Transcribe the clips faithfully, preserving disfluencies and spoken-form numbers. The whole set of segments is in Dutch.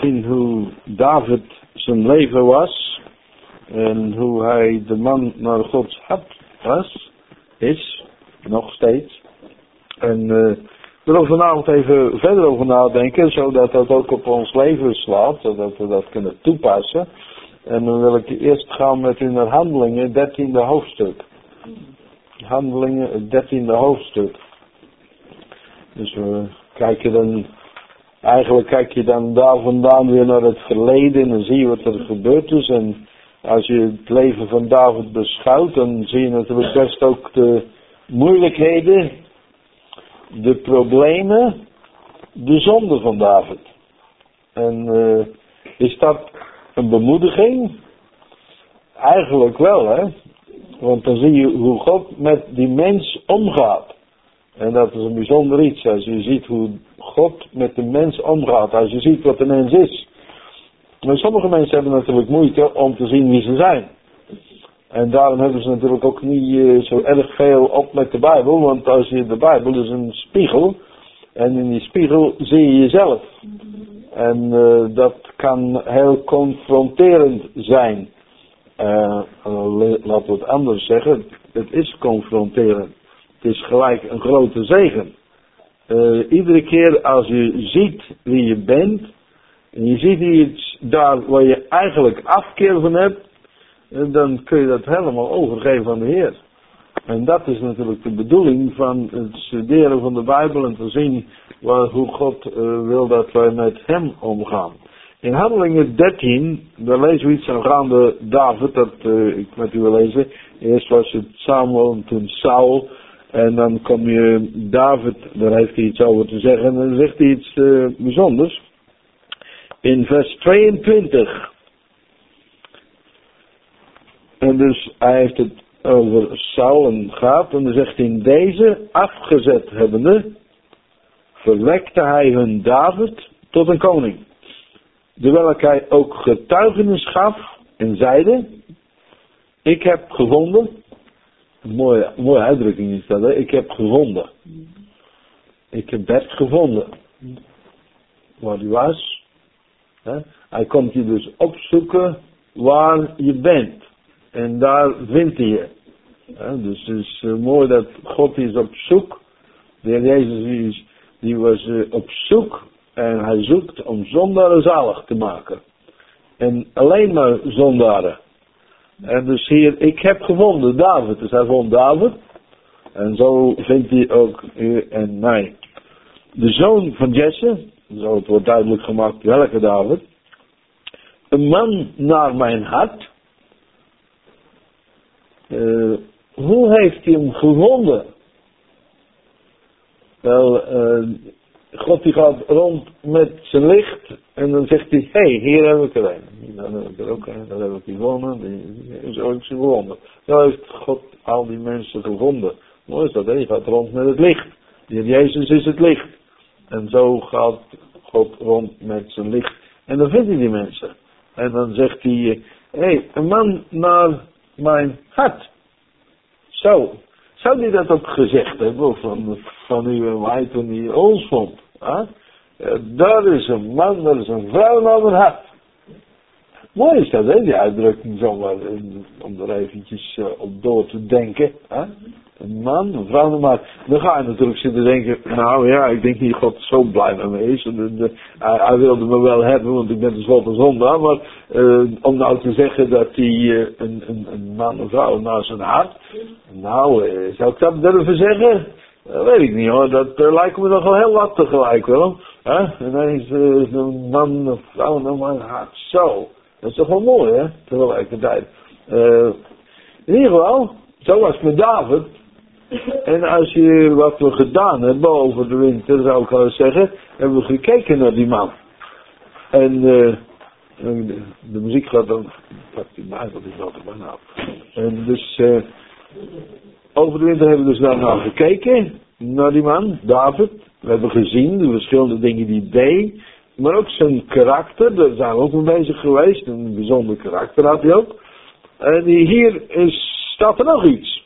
zien hoe David zijn leven was. En hoe hij de man naar Gods hart was. Is. Nog steeds. En uh, we willen vanavond even verder over nadenken. Zodat dat ook op ons leven slaat. Zodat we dat kunnen toepassen. En dan wil ik eerst gaan met u naar Handelingen, dertiende hoofdstuk. Handelingen, het dertiende hoofdstuk. Dus we kijken dan, eigenlijk kijk je dan daar vandaan weer naar het verleden en dan zie je wat er gebeurd is. En als je het leven van David beschouwt, dan zie je natuurlijk best ook de moeilijkheden, de problemen, de zonde van David. En uh, is dat een bemoediging? Eigenlijk wel, hè. Want dan zie je hoe God met die mens omgaat. En dat is een bijzonder iets. Als je ziet hoe God met de mens omgaat. Als je ziet wat de mens is. Maar sommige mensen hebben natuurlijk moeite om te zien wie ze zijn. En daarom hebben ze natuurlijk ook niet uh, zo erg veel op met de Bijbel. Want als je de Bijbel is een spiegel. En in die spiegel zie je jezelf. En uh, dat kan heel confronterend zijn. Uh, laten we het anders zeggen. Het is confronterend. Het is gelijk een grote zegen. Uh, iedere keer als je ziet wie je bent. En je ziet iets daar waar je eigenlijk afkeer van hebt. Uh, dan kun je dat helemaal overgeven aan de Heer. En dat is natuurlijk de bedoeling van het studeren van de Bijbel. En te zien waar, hoe God uh, wil dat wij met hem omgaan. In Handelingen dertien, daar lezen we iets aangaande David, dat uh, ik met u wil lezen. Eerst was het Samuel en toen Saul. En dan kom je David, daar heeft hij iets over te zeggen. En dan zegt hij iets uh, bijzonders. In vers tweeëntwintig. En dus hij heeft het over Saul en gaat. En dan zegt hij, in deze afgezet hebbende, verwekte hij hun David tot een koning. Terwijl hij ook getuigenis gaf en zeide, ik heb gevonden, een mooie, mooie uitdrukking is dat, hè? Ik heb gevonden. Ik heb Bert gevonden. Waar hij was. Hè? Hij komt je dus opzoeken waar je bent. En daar vindt hij je. Hè? Dus het is uh, mooi dat God is op zoek. De Heer Jezus is, die was uh, op zoek. En hij zoekt om zondaren zalig te maken. En alleen maar zondaren. En dus hier, ik heb gevonden David. Dus hij vond David. En zo vindt hij ook u en mij. De zoon van Jesse. Zo het wordt duidelijk gemaakt welke David. Een man naar mijn hart. Uh, hoe heeft hij hem gevonden? Wel, uh, God die gaat rond met zijn licht en dan zegt hij, hé, hey, hier heb ik er een. Dan heb ik er ook een, dan heb ik die gewonnen, die, zo heb ik ze gewonnen. Zo heeft God al die mensen gevonden. Mooi is dat, hè? Je gaat rond met het licht. De Heer Jezus is het licht. En zo gaat God rond met zijn licht. En dan vindt hij die mensen. En dan zegt hij, hé, hey, een man naar mijn hart. Zo. Zou hij dat ook gezegd hebben van, van u en mij toen hij ons vond? Huh? Ja, daar is een man, daar is een vrouw naar mijn hart. Mooi is dat, hè, die uitdrukking zomaar, om er eventjes uh, op door te denken. Huh? Een man, een vrouw naar mijn hart. Dan ga je natuurlijk zitten denken, nou ja, ik denk niet dat God zo blij met me is. De, de, hij, hij wilde me wel hebben, want ik ben tenslotte zondaar. Maar uh, om nou te zeggen dat hij uh, een, een, een man, een vrouw naar zijn hart. Nou, uh, zou ik dat durven zeggen? Dat weet ik niet hoor, dat uh, lijkt me nogal heel wat tegelijk wel. Huh? Ineens uh, een man, een vrouw naar mijn hart. Zo, dat is toch wel mooi hè, tegelijkertijd. Uh, in ieder geval, zo was het met David. En als je wat we gedaan hebben over de winter, zou ik wel eens zeggen, hebben we gekeken naar die man. En uh, de, de muziek gaat dan, pak die maar, dat is altijd bijna af. En dus uh, over de winter hebben we dus daarna gekeken, naar die man, David. We hebben gezien de verschillende dingen die hij deed, maar ook zijn karakter, daar zijn we ook mee bezig geweest. Een bijzonder karakter had hij ook. En hier is, staat er nog iets.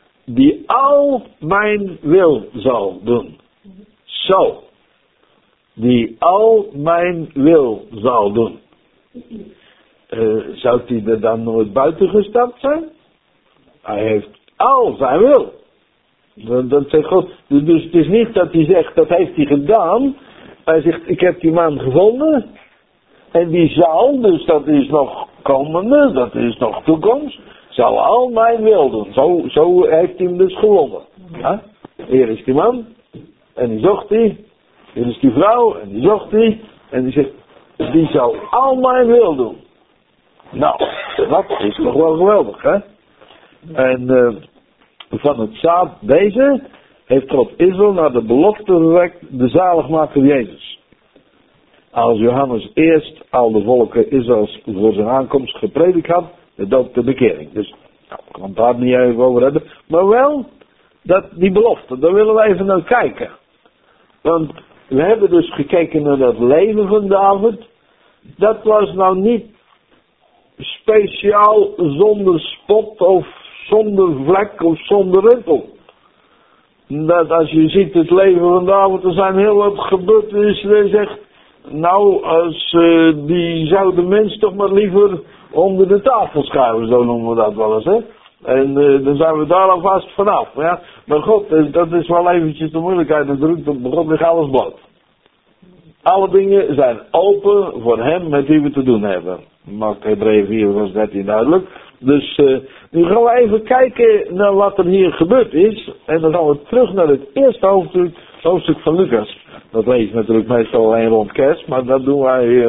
Die al mijn wil zal doen. Zo. die al mijn wil zal doen. Uh, zou hij er dan nooit buiten gestapt zijn? Hij heeft al zijn wil. Dat, dat zegt God. Dus het is niet dat hij zegt, dat heeft hij gedaan. Hij zegt, ik heb die man gevonden. En die zal, dus dat is nog komende, dat is nog toekomst, zal al mijn wil doen. Zo, zo heeft hij hem dus gewonnen. Ja? Hier is die man. En die zocht hij. Hier is die vrouw. En die zocht hij. En die zegt, die zal al mijn wil doen. Nou, dat is toch wel geweldig, hè? En uh, van het zaad deze heeft God Israël naar de belofte gewekt, de zaligmaker Jezus. Als Johannes eerst al de volken Israëls voor zijn aankomst gepredikt had, de doop de bekering. Dus, nou, ik kan het daar niet even over hebben. Maar wel, dat, die belofte, daar willen we even naar kijken. Want we hebben dus gekeken naar dat leven van David. Dat was nou niet speciaal zonder spot of zonder vlek of zonder rimpel. Dat als je ziet het leven van David, er zijn heel wat gebeurtenissen en zegt, nou, als uh, die zou de mens toch maar liever onder de tafel schuiven, zo noemen we dat wel eens, hè. En uh, dan zijn we daar alvast vanaf, ja. Maar God, dat is wel eventjes de moeilijkheid natuurlijk, bij God ligt alles bloot. Alle dingen zijn open voor hem met wie we te doen hebben. Maakt Hebreeën vier vers dertien duidelijk. Dus uh, nu gaan we even kijken naar wat er hier gebeurd is. En dan gaan we terug naar het eerste hoofdstuk, hoofdstuk van Lucas. Dat lees je natuurlijk meestal alleen rond kerst, maar dat doen wij... Uh,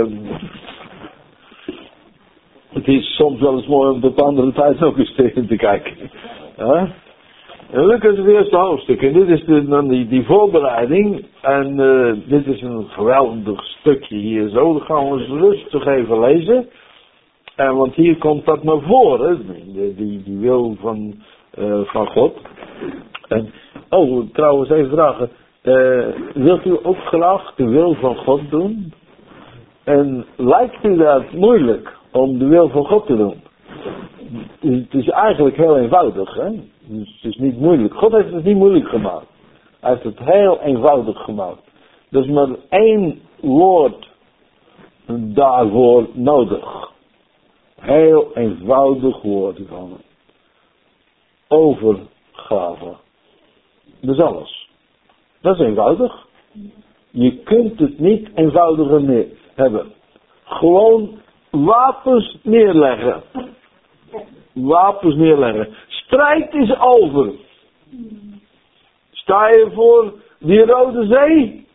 het is soms wel eens mooi om op andere tijd ook eens tegen te kijken. Ja? En Lucas is het eerste hoofdstuk. En dit is de, dan die, die voorbereiding. En uh, dit is een geweldig stukje hier zo. Dan gaan we eens rustig even lezen. En want hier komt dat naar voren. Die, die, die wil van, uh, van God. En, oh, trouwens even vragen. Uh, wilt u ook graag de wil van God doen? En lijkt u dat moeilijk om de wil van God te doen? Het is eigenlijk heel eenvoudig, hè? Het is niet moeilijk. God heeft het niet moeilijk gemaakt. Hij heeft het heel eenvoudig gemaakt. Er is maar één woord daarvoor nodig. Heel eenvoudig woord van overgave. Dat is alles. Dat is eenvoudig. Je kunt het niet eenvoudiger neer hebben. Gewoon wapens neerleggen. Wapens neerleggen. Strijd is over. Sta je voor die Rode Zee?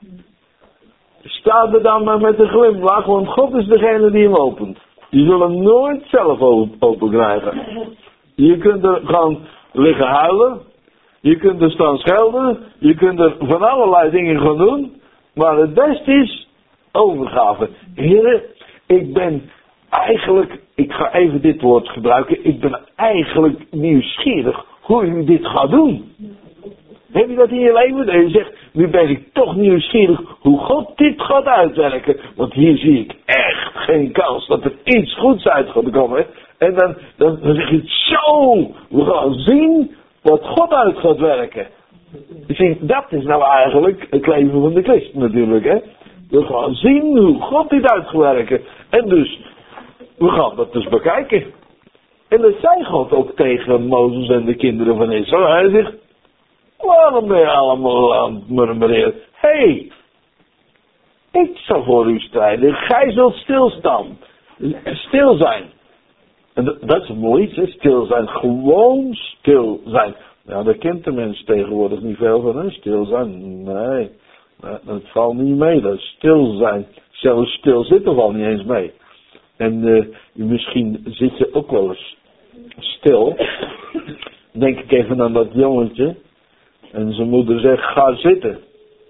Sta er dan maar met een glimlach, want God is degene die hem opent. Je zult hem nooit zelf open krijgen. Je kunt er gaan liggen huilen. Je kunt er staan schelden. Je kunt er van allerlei dingen gaan doen. Maar het beste is overgave. Heren, ik ben eigenlijk, ik ga even dit woord gebruiken. Ik ben eigenlijk nieuwsgierig hoe u dit gaat doen. Heb je dat in je leven? En je zegt, nu ben ik toch nieuwsgierig hoe God dit gaat uitwerken. Want hier zie ik echt geen kans dat er iets goeds uit gaat komen. En dan, dan, dan zeg je, zo, we gaan zien wat God uit gaat werken. Ik zeg, dat is nou eigenlijk het leven van de christen natuurlijk, hè. We gaan zien hoe God dit uit gaat werken. En dus, we gaan dat dus bekijken. En dat zei God ook tegen Mozes en de kinderen van Israël. Hij zegt, waarom ben je allemaal aan het murmureren? Hé, hey, ik zal voor u strijden. Gij zult stilstaan. Stil zijn. En dat, dat is mooi iets, hè? Stil zijn. Gewoon stil zijn. Ja, daar kent de mens tegenwoordig niet veel van, hè? Stil zijn. Nee, dat valt niet mee. Dat is stil zijn. Zelfs stil zitten valt niet eens mee. En uh, misschien zit je ook wel eens stil. Denk ik even aan dat jongetje. En zijn moeder zegt, ga zitten.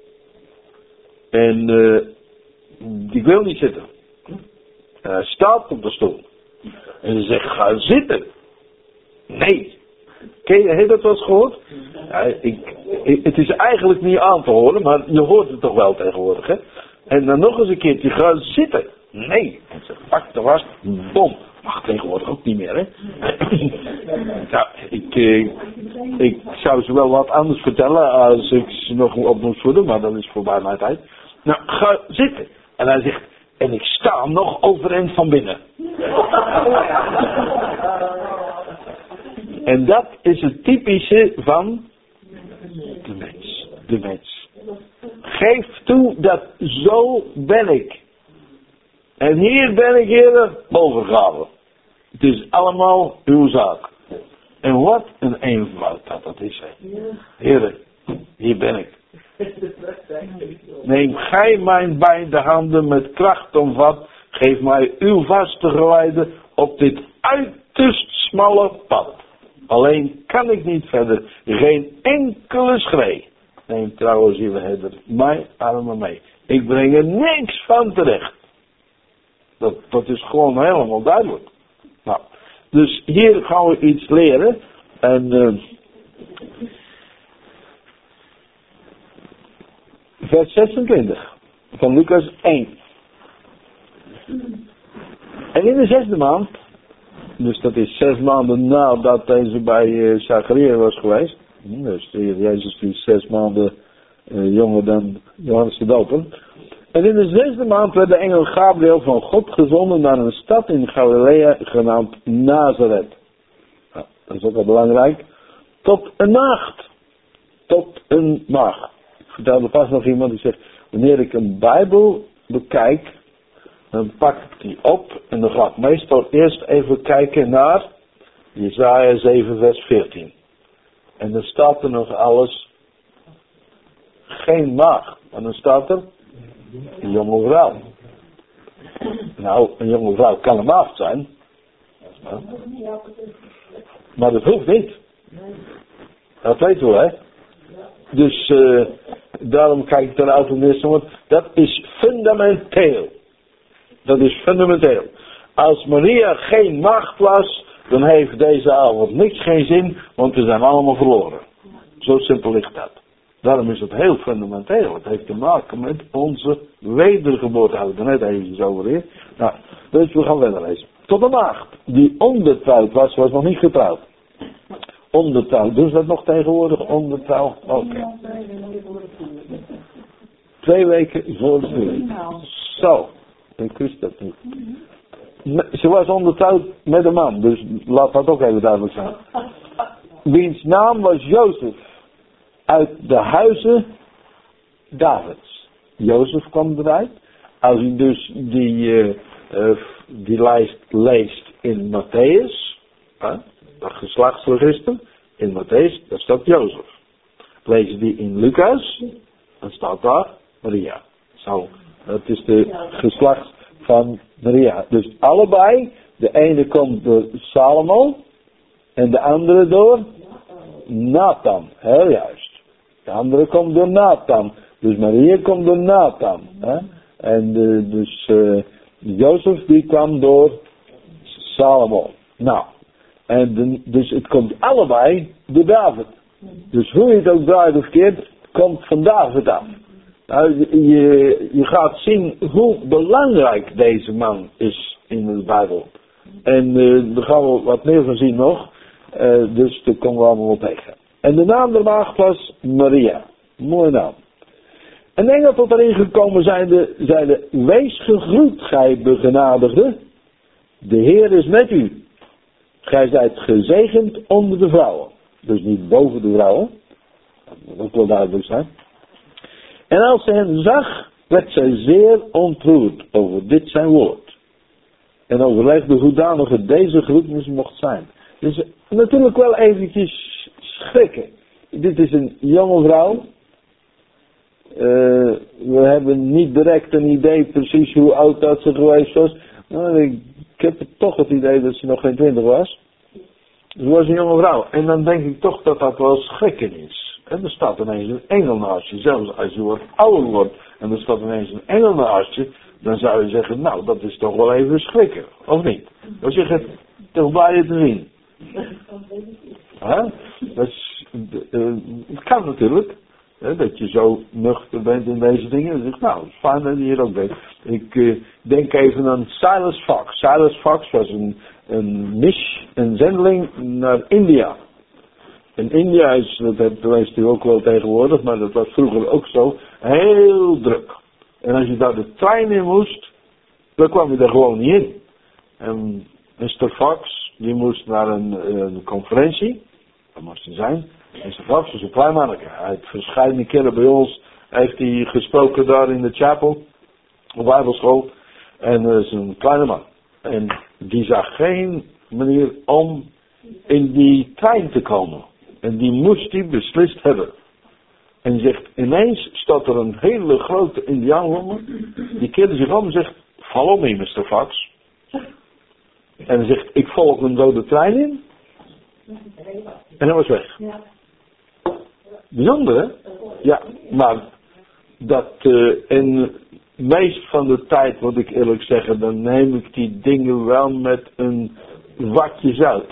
En uh, die wil niet zitten. En hij staat op de stoel. En ze zegt, ga zitten. Nee. Ken je, heb je dat wel eens gehoord? Ja, ik, ik, het is eigenlijk niet aan te horen, maar je hoort het toch wel tegenwoordig, hè? En dan nog eens een keertje, ga zitten. Nee. En ze pakt de was, bom. Mag tegenwoordig ook niet meer, hè? Ja, ik, eh, ik zou ze wel wat anders vertellen als ik ze nog op moest voeden, maar dat is voorbij mijn tijd. Nou, ga zitten. En hij zegt, en ik sta nog overeind van binnen. En dat is het typische van de mens. De mens. Geef toe dat zo ben ik. En hier ben ik eerder overgave. Het is allemaal uw zaak. En wat een eenvoud dat dat is. Heren, hier ben ik. Neem gij mijn beide handen met kracht omvat. Geef mij uw vaste geleide op dit uiterst smalle pad. Alleen kan ik niet verder. Geen enkele schree. Neem trouwens, lieve herder, mijn armen mee. Ik breng er niks van terecht. Dat, dat is gewoon helemaal duidelijk. Nou, dus hier gaan we iets leren. En uh, vers zesentwintig van Lucas één. En in de zesde maand, dus dat is zes maanden nadat deze bij uh, Zachariah was geweest. Dus de Heer Jezus die is zes maanden uh, jonger dan Johannes de Doper. En in de zesde maand werd de engel Gabriel van God gezonden naar een stad in Galilea genaamd Nazareth. Nou, dat is ook wel belangrijk. Tot een maagd. Tot een maagd. Ik vertelde pas nog iemand die zegt, wanneer ik een Bijbel bekijk, dan pak ik die op en dan ga ik meestal eerst even kijken naar Jesaja zeven vers veertien. En dan staat er nog alles, geen maagd, maar dan staat er een jonge vrouw. Nou, een jonge vrouw kan een maagd zijn. Ja. Maar dat hoeft niet. Dat weet u, hè. Dus uh, daarom kijk ik eruit om eerst, want dat is fundamenteel. Dat is fundamenteel. Als Maria geen maagd was, dan heeft deze avond niks geen zin, want we zijn allemaal verloren. Zo simpel ligt dat. Daarom is het heel fundamenteel. Het heeft te maken met onze wedergeboorte. Daar hebben we het net even over hier. Nou, dus we gaan verder lezen. Tot een maagd die onbetrouwd was, was nog niet getrouwd. Ondertrouw. Doen ze dat nog tegenwoordig? Ondertrouw? Oké. Okay. Twee weken voor de huwelijk. Zo. Ik wist dat niet. Ze was ondertrouwd met een man. Dus laat dat ook even duidelijk zijn. Wiens naam was Jozef. Uit de huizen Davids. Jozef kwam eruit. Als u dus die, uh, uh, die lijst leest in Matthäus. Uh, dat geslachtsregister. In Matthäus, daar staat Jozef. Lees je die in Lucas. Dan staat daar Maria. Zo. Dat is de geslacht van Maria. Dus allebei. De ene komt door Salomo. En de andere door Nathan. Heel juist. De andere komt door Nathan. Dus Maria komt door Nathan. Hè? En uh, dus uh, Jozef die kwam door Salomo. Nou. En de, dus het komt allebei door David. Dus hoe je het ook draait of keert, het komt van David af. Nou, je, je gaat zien hoe belangrijk deze man is in de Bijbel. En uh, daar gaan we wat meer van zien nog. Uh, dus daar komen we allemaal op tegen. En de naam der maagd was Maria. Mooie naam. Een engel tot erin gekomen zeide, zeide, wees gegroet, gij begenadigde. De Heer is met u. Gij zijt gezegend onder de vrouwen. Dus niet boven de vrouwen. Dat moet ook wel duidelijk zijn. En als ze hem zag, werd zij zeer ontroerd over dit zijn woord. En overlegde hoedanig het deze groetnis mocht zijn. Dus natuurlijk wel eventjes schrikken. Dit is een jonge vrouw. Uh, we hebben niet direct een idee precies hoe oud dat ze geweest was. Maar ik, ik heb toch het idee dat ze nog geen twintig was. Ze was een jonge vrouw. En dan denk ik toch dat dat wel schrikken is. En er staat ineens een engel naast je. Zelfs als je wat ouder wordt en er staat ineens een engel naast je. Dan zou je zeggen, nou dat is toch wel even schrikken. Of niet? Dan zeg je toch bij je te zien. Huh? Dat is, uh, het kan natuurlijk. Hè, dat je zo nuchter bent in deze dingen. En zegt, nou, het is fijn dat je hier ook bent. Ik uh, denk even aan Silas Fox. Silas Fox was een, een mish, een zendeling naar India. In India is, dat wees u ook wel tegenwoordig, maar dat was vroeger ook zo, heel druk. En als je daar de trein in moest, dan kwam je er gewoon niet in. En mister Fox, die moest naar een, een conferentie. Dat moest hij zijn. mister Fox was een klein manneke. Hij heeft verschillende keren bij ons, heeft hij gesproken daar in de chapel, op bijbelschool. En dat is een kleine man. En die zag geen manier om in die trein te komen. En die moest hij beslist hebben. En die zegt, ineens staat er een hele grote Indiaan voor me. Die keerde zich om en zegt, follow me, mister Fox. En hij zegt, ik volg een dode trein in. En hij was weg. Bijzonder, hè? Ja, maar dat uh, in meest van de tijd, moet ik eerlijk zeggen, dan neem ik die dingen wel met een watje zout.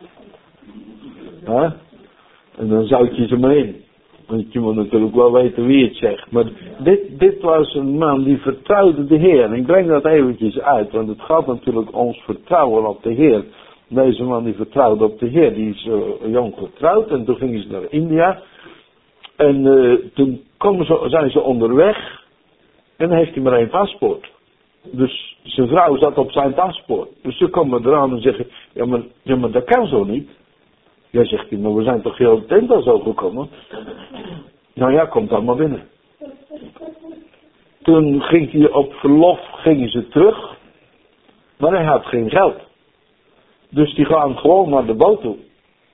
Huh? En dan zout je ze maar in. Want je moet natuurlijk wel weten wie het zegt. Maar dit, dit was een man die vertrouwde de Heer. En ik breng dat eventjes uit. Want het gaat natuurlijk ons vertrouwen op de Heer. Deze man die vertrouwde op de Heer. Die is uh, jong getrouwd. En toen gingen ze naar India. En uh, toen komen ze, zijn ze onderweg. En dan heeft hij maar één paspoort. Dus zijn vrouw zat op zijn paspoort. Dus ze komen eraan en zeggen. Ja maar, ja, maar dat kan zo niet. Ja, zegt hij, maar we zijn toch heel tent al zo gekomen? Nou ja, komt dan maar binnen. Toen ging hij op verlof, gingen ze terug. Maar hij had geen geld. Dus die gaan gewoon naar de boot toe.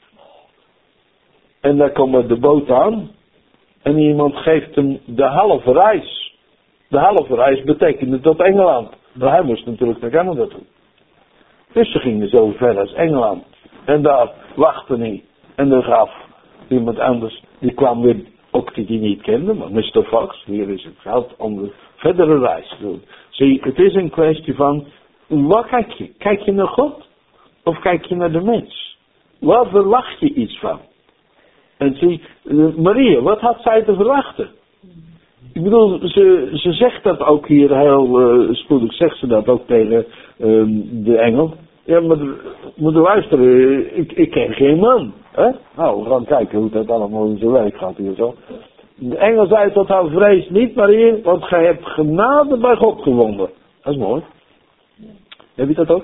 En daar komt de boot aan. En iemand geeft hem de halve reis. De halve reis betekende tot Engeland. Maar hij moest natuurlijk naar Canada toe. Dus ze gingen zo ver als Engeland. En daar wachtte hij. En dan gaf iemand anders, die kwam weer, ook die die niet kende, maar mister Fox, hier is het geld om de verdere reis te doen. Zie, het is een kwestie van, waar kijk je? Kijk je naar God? Of kijk je naar de mens? Waar verwacht je iets van? En zie, Maria, wat had zij te verwachten? Ik bedoel, ze, ze zegt dat ook hier heel uh, spoedig, zegt ze dat ook tegen uh, de engel. Ja, maar moet je luisteren, ik, ik ken geen man. Hè? Nou, we gaan kijken hoe dat allemaal in zijn werk gaat hier zo. De engel zei tot haar, vrees niet Maria, want gij hebt genade bij God gewonnen. Dat is mooi. Heb je dat ook?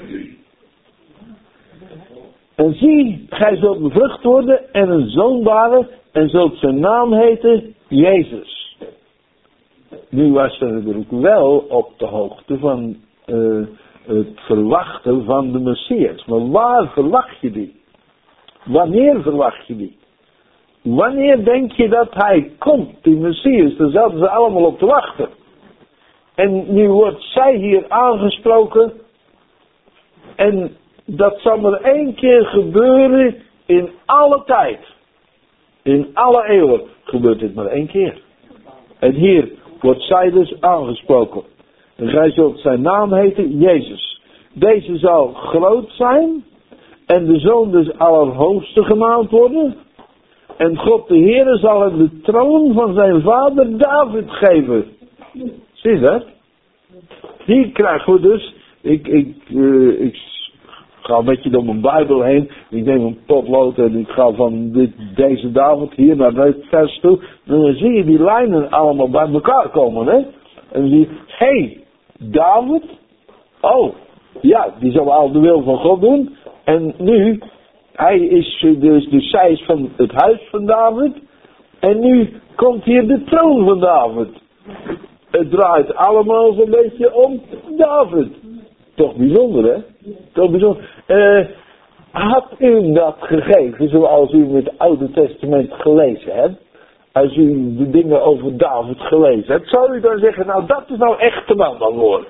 En zie, gij zult bevrucht worden en een zoon baren en zult zijn naam heten Jezus. Nu was ze natuurlijk wel op de hoogte van uh, het verwachten van de Messias. Maar waar verwacht je die? Wanneer verwacht je die? Wanneer denk je dat hij komt, die Messias? Daar zaten ze allemaal op te wachten. En nu wordt zij hier aangesproken. En dat zal maar één keer gebeuren in alle tijd. In alle eeuwen gebeurt dit maar één keer. En hier wordt zij dus aangesproken. En gij zult zijn naam heten Jezus. Deze zal groot zijn. En de zoon dus allerhoogste gemaakt worden. En God de Heere zal hem de troon van zijn vader David geven. Zie je dat? Hier krijgen we dus. Ik, ik, uh, ik ga een beetje door mijn Bijbel heen. Ik neem een potlood en ik ga van dit, deze David hier naar dit vers toe. En dan zie je die lijnen allemaal bij elkaar komen. Hè? En dan zie je, hé, hey, David. Oh, ja, die zal al de wil van God doen. En nu, hij is dus, dus zij is van het huis van David. En nu komt hier de troon van David. Het draait allemaal zo'n beetje om David. Toch bijzonder, hè? Toch bijzonder. Uh, had u dat gegeven zoals u het Oude Testament gelezen hebt? Als u de dingen over David gelezen hebt, zou u dan zeggen, nou dat is nou echt de man van woord.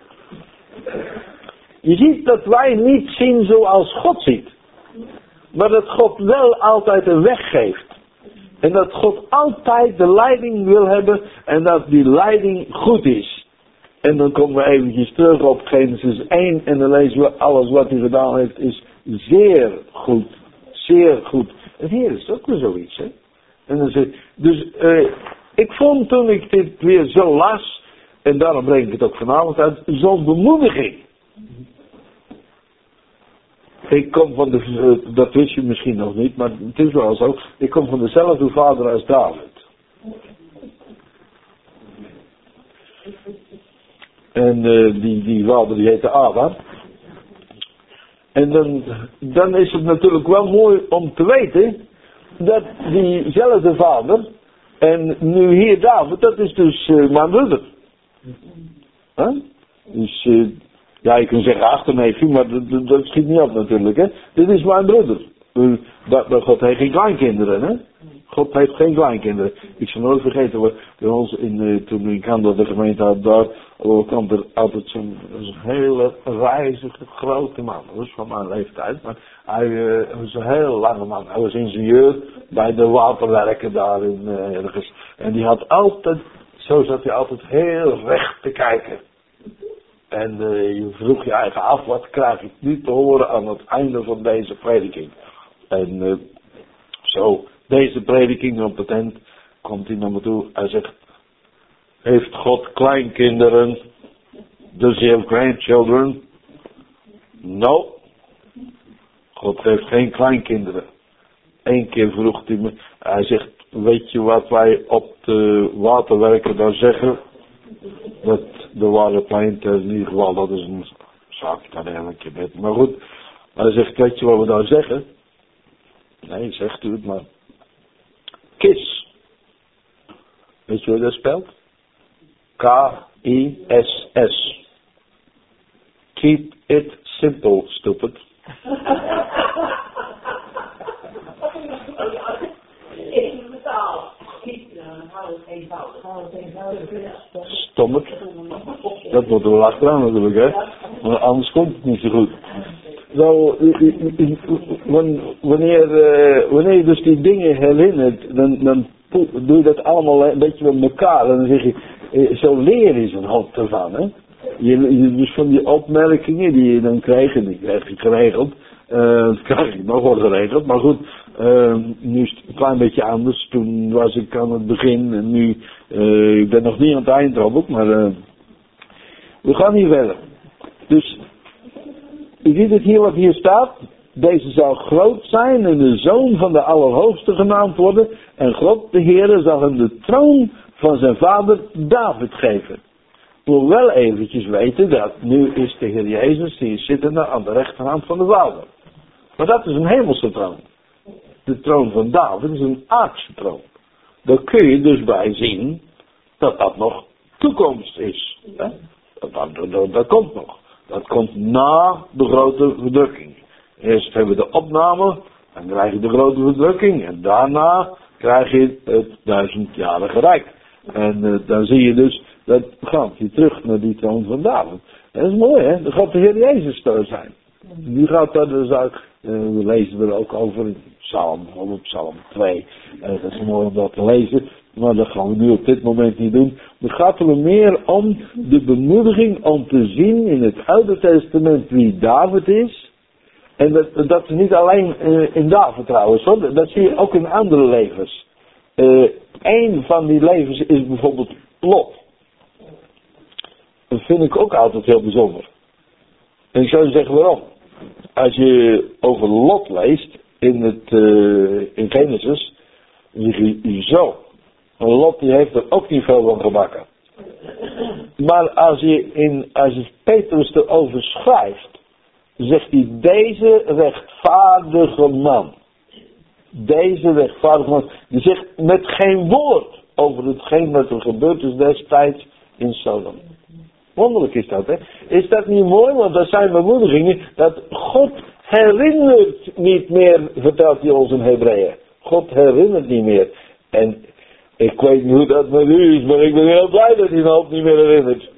Je ziet dat wij niet zien zoals God ziet. Maar dat God wel altijd een weg geeft. En dat God altijd de leiding wil hebben en dat die leiding goed is. En dan komen we eventjes terug op Genesis één en dan lezen we alles wat hij gedaan heeft is zeer goed. Zeer goed. En hier is het ook weer zoiets, hè. En dan zeg, dus uh, ik vond toen ik dit weer zo las, en daarom breng ik het ook vanavond uit, zo'n bemoediging. Ik kom van de, uh, dat wist je misschien nog niet, maar het is wel zo, ik kom van dezelfde vader als David. En uh, die, die vader die heette Adam. En dan, dan is het natuurlijk wel mooi om te weten dat diezelfde vader, en nu hier David, dat is dus uh, mijn broeder. Huh? Dus, uh, ja, je kunt zeggen achterneefje, maar dat, dat, dat schiet niet op natuurlijk, hè. Dit is mijn broeder. Uh, dat, dat God heeft geen kleinkinderen, hè. God heeft geen kleinkinderen. Ik zal nooit vergeten, we, bij ons in, uh, toen ik aan de gemeente had daar, uh, kwam er altijd zo'n hele reizige grote man. Dat was van mijn leeftijd, maar hij uh, was een heel lange man. Hij was ingenieur bij de waterwerken daar in uh, ergens. En die had altijd, zo zat hij altijd heel recht te kijken. En uh, je vroeg je eigen af, wat krijg ik nu te horen aan het einde van deze prediking? En uh, zo, deze prediking op het eind komt hij naar me toe. Hij zegt, heeft God kleinkinderen? Does he have grandchildren? No. God heeft geen kleinkinderen. Eén keer vroeg hij me, hij zegt, weet je wat wij op de waterwerken daar zeggen? Dat de waterplein, in ieder geval, dat is een zaak daar eigenlijk een beetje. Maar goed, hij zegt, weet je wat we daar zeggen? Nee, zegt u het maar. Kiss. Weet je hoe dat spelt? K I S S. Keep it simple, stupid. Stommerd. Dat moeten we achteraan natuurlijk, hè. Maar anders komt het niet zo goed. Zo, wanneer, wanneer je dus die dingen herinnert, dan, dan doe je dat allemaal een beetje met elkaar. En dan zeg je, zo leer je zo'n hoop ervan, hè. Je, je, dus van die opmerkingen die je dan krijgt, en die krijg je geregeld. Uh, dat krijg ik nog wel geregeld, maar goed, uh, nu is het een klein beetje anders. Toen was ik aan het begin en nu, uh, ik ben nog niet aan het eind, Robert, maar uh, we gaan hier verder. Dus, je ziet het hier wat hier staat. Deze zal groot zijn en de zoon van de Allerhoogste genaamd worden. En God de Heere zal hem de troon van zijn vader David geven. Ik wil wel eventjes weten dat nu is de Heer Jezus, die is zittende aan de rechterhand van de Vader. Maar dat is een hemelse troon. De troon van David is een aardse troon. Daar kun je dus bij zien dat dat nog toekomst is. Hè? Dat, dat, dat, dat komt nog. Dat komt na de grote verdrukking. Eerst hebben we de opname, dan krijg je de grote verdrukking. En daarna krijg je het duizendjarige rijk. En uh, dan zie je dus, dat gaat hij terug naar die troon van David. Dat is mooi, hè? Dan gaat de Heer Jezus daar zijn. Die gaat daar dus ook, uh, we lezen er ook over in Psalm, op Psalm twee. Uh, dat is mooi om dat te lezen, maar dat gaan we nu op dit moment niet doen. Het gaat er meer om de bemoediging om te zien in het Oude Testament wie David is. En dat, dat is niet alleen uh, in David trouwens, hoor. Dat zie je ook in andere levens. Uh, Eén van die levens is bijvoorbeeld Lot. Dat vind ik ook altijd heel bijzonder. En ik zou je zeggen waarom. Als je over Lot leest in, het, uh, in Genesis, dan zeg je zo. Lot die heeft er ook niet veel van gebakken. Maar als je, in, als je Petrus erover schrijft, zegt hij deze rechtvaardige man. Deze rechtvaardige man. Die zegt met geen woord over hetgeen wat er gebeurd is destijds in Sodom. Wonderlijk is dat, hè? Is dat niet mooi? Want dat zijn bemoedigingen dat God herinnert niet meer, vertelt hij ons in Hebreeën. God herinnert niet meer. En ik weet niet hoe dat met u is, maar ik ben heel blij dat hij een hoop niet meer herinnert.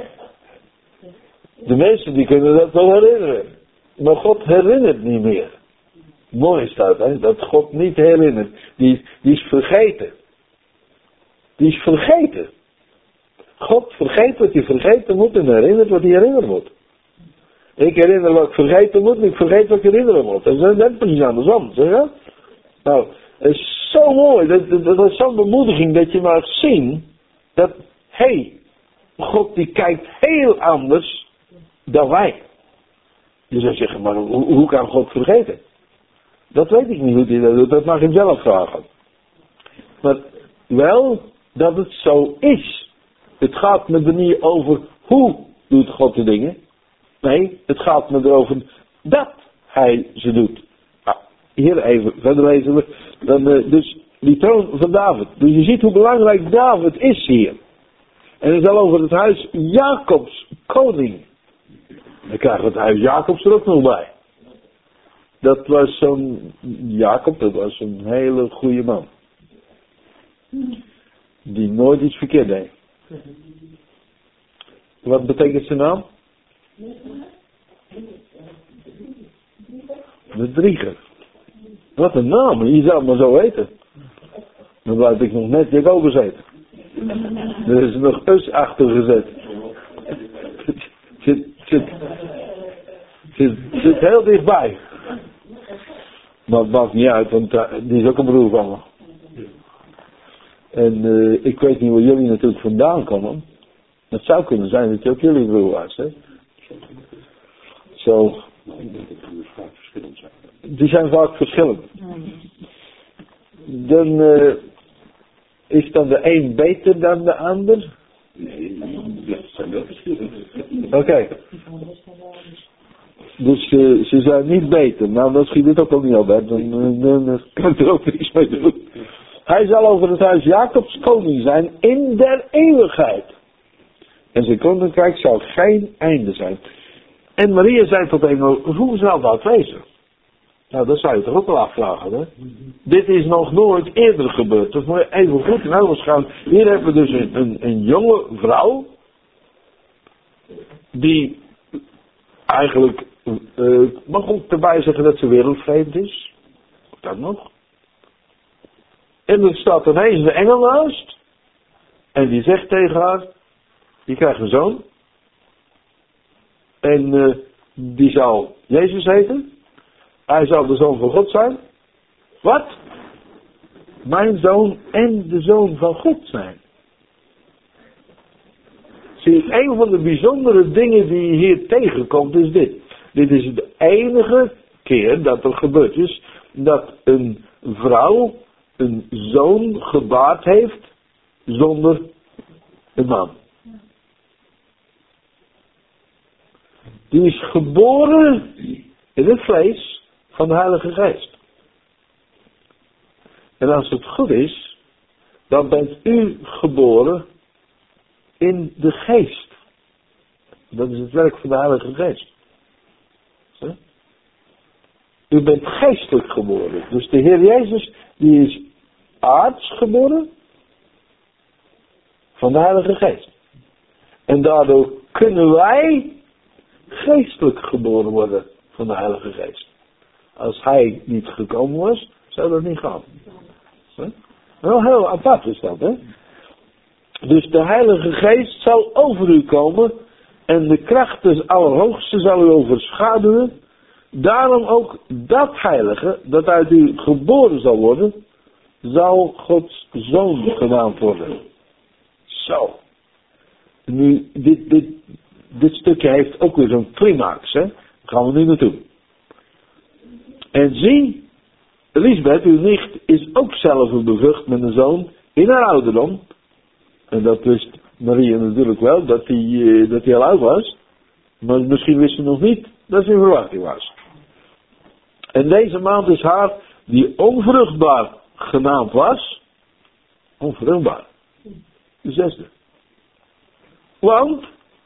De mensen die kunnen dat wel herinneren. Maar God herinnert niet meer. Mooi is dat, hè? Dat God niet herinnert. Die, die is vergeten. Die is vergeten. God vergeet wat hij vergeten moet en herinnert wat hij herinneren moet. Ik herinner wat ik vergeten moet en ik vergeet wat ik herinneren moet. Dat is net precies andersom, zeg je? Nou, het is zo mooi. Dat, dat, dat is zo'n bemoediging dat je mag zien dat, hé, hey, God die kijkt heel anders dan wij. Je zou zeggen, maar hoe, hoe kan God vergeten? Dat weet ik niet hoe hij dat doet, dat mag je zelf vragen. Maar wel dat het zo is. Het gaat met me niet over hoe doet God de dingen. Nee, het gaat me erover dat hij ze doet. Nou, hier even, verder lezen we. Dan, uh, dus die troon van David. Dus je ziet hoe belangrijk David is hier. En het is al over het huis Jacobs koning. Dan krijgen we het huis Jacobs er ook nog bij. Dat was zo'n, Jacob, dat was een hele goede man. Die nooit iets verkeerd deed. Wat betekent zijn naam? De Drieger. Wat een naam, je zou het maar zo weten. Dan blijf ik nog net Jacobus eten. Er is nog us achter gezet. Zit, zit, zit, zit heel dichtbij. Maar het maakt niet uit, want uh, die is ook een broer van me. En uh, ik weet niet waar jullie natuurlijk vandaan komen. Het zou kunnen zijn dat je ook jullie broer was, hè? Zo. Die zijn vaak verschillend. Dan uh, is dan de een beter dan de ander? Nee, dat zijn wel verschillend. Oké. Okay. Dus uh, ze zijn niet beter. Nou, dan schiet het ook al niet al bij. Dan, dan, dan, dan kan ik er ook niets mee doen. Hij zal over het huis Jacobs koning zijn in der eeuwigheid. En zijn koninkrijk zal geen einde zijn. En Maria zei tot engel, hoe zal dat wezen? Nou, dat zou je toch ook wel afvragen, hè? Mm-hmm. Dit is nog nooit eerder gebeurd. Dat moet je even goed in ogen gaan. Hier hebben we dus een, een, een jonge vrouw. Die eigenlijk, uh, mag ook erbij zeggen dat ze wereldvreemd is. Dat nog. En er staat ineens de engel naast. En die zegt tegen haar, je krijgt een zoon. En uh, die zal Jezus heten. Hij zal de zoon van God zijn. Wat? Mijn zoon en de zoon van God zijn. Zie, een van de bijzondere dingen die je hier tegenkomt is dit. Dit is de enige keer dat er gebeurd is dat een vrouw een zoon gebaard heeft zonder een man. Die is geboren in het vlees van de Heilige Geest. En als het goed is, dan bent u geboren in de geest. Dat is het werk van de Heilige Geest. Zo? U bent geestelijk geboren. Dus de Heer Jezus, die is aards geboren van de Heilige Geest. En daardoor kunnen wij geestelijk geboren worden van de Heilige Geest. Als hij niet gekomen was, zou dat niet gaan. Zo? Wel heel apart is dat, hè? Dus de Heilige Geest zal over u komen en de kracht des Allerhoogste zal u overschaduwen. Daarom ook dat Heilige, dat uit u geboren zal worden, zal Gods Zoon genaamd worden. Zo. Nu, dit, dit, dit stukje heeft ook weer zo'n climax, hè? Daar gaan we nu naartoe. En zie, Elisabeth, uw nicht, is ook zelf bevrucht met een zoon in haar ouderdom. En dat wist Maria natuurlijk wel, dat hij, uh, dat hij al oud was. Maar misschien wist ze nog niet dat ze in verwachting was. En deze maand is haar, die onvruchtbaar genaamd was, onvruchtbaar. De zesde. Want,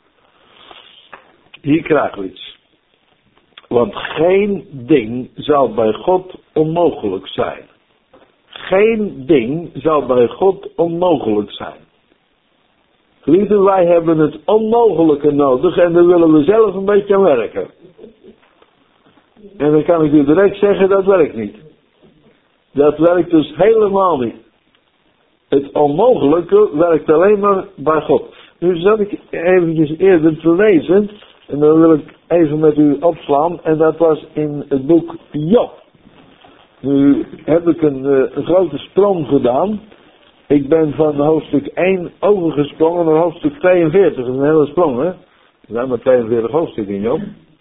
hier krijgen we iets. Want geen ding zal bij God onmogelijk zijn. Geen ding zal bij God onmogelijk zijn. Geliefden, wij hebben het onmogelijke nodig en daar willen we zelf een beetje aan werken. En dan kan ik u direct zeggen, dat werkt niet. Dat werkt dus helemaal niet. Het onmogelijke werkt alleen maar bij God. Nu zat ik eventjes eerder te lezen en dan wil ik even met u opslaan en dat was in het boek Job. Nu heb ik een, een grote sprong gedaan. Ik ben van hoofdstuk één overgesprongen naar hoofdstuk tweeënveertig. Dat is een hele sprong, hè? Er zijn maar tweeënveertig hoofdstukken in Job.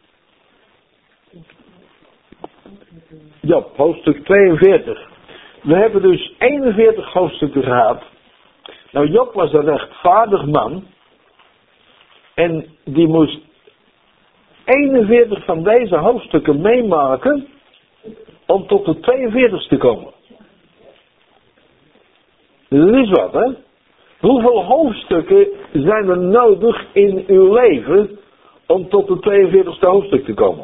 Job, hoofdstuk tweeënveertig. We hebben dus eenenveertig hoofdstukken gehad. Nou, Job was een rechtvaardig man. En die moest eenenveertig van deze hoofdstukken meemaken om tot de tweeënveertigste te komen. Dat is wat, hè? Hoeveel hoofdstukken zijn er nodig in uw leven om tot het tweeënveertigste hoofdstuk te komen?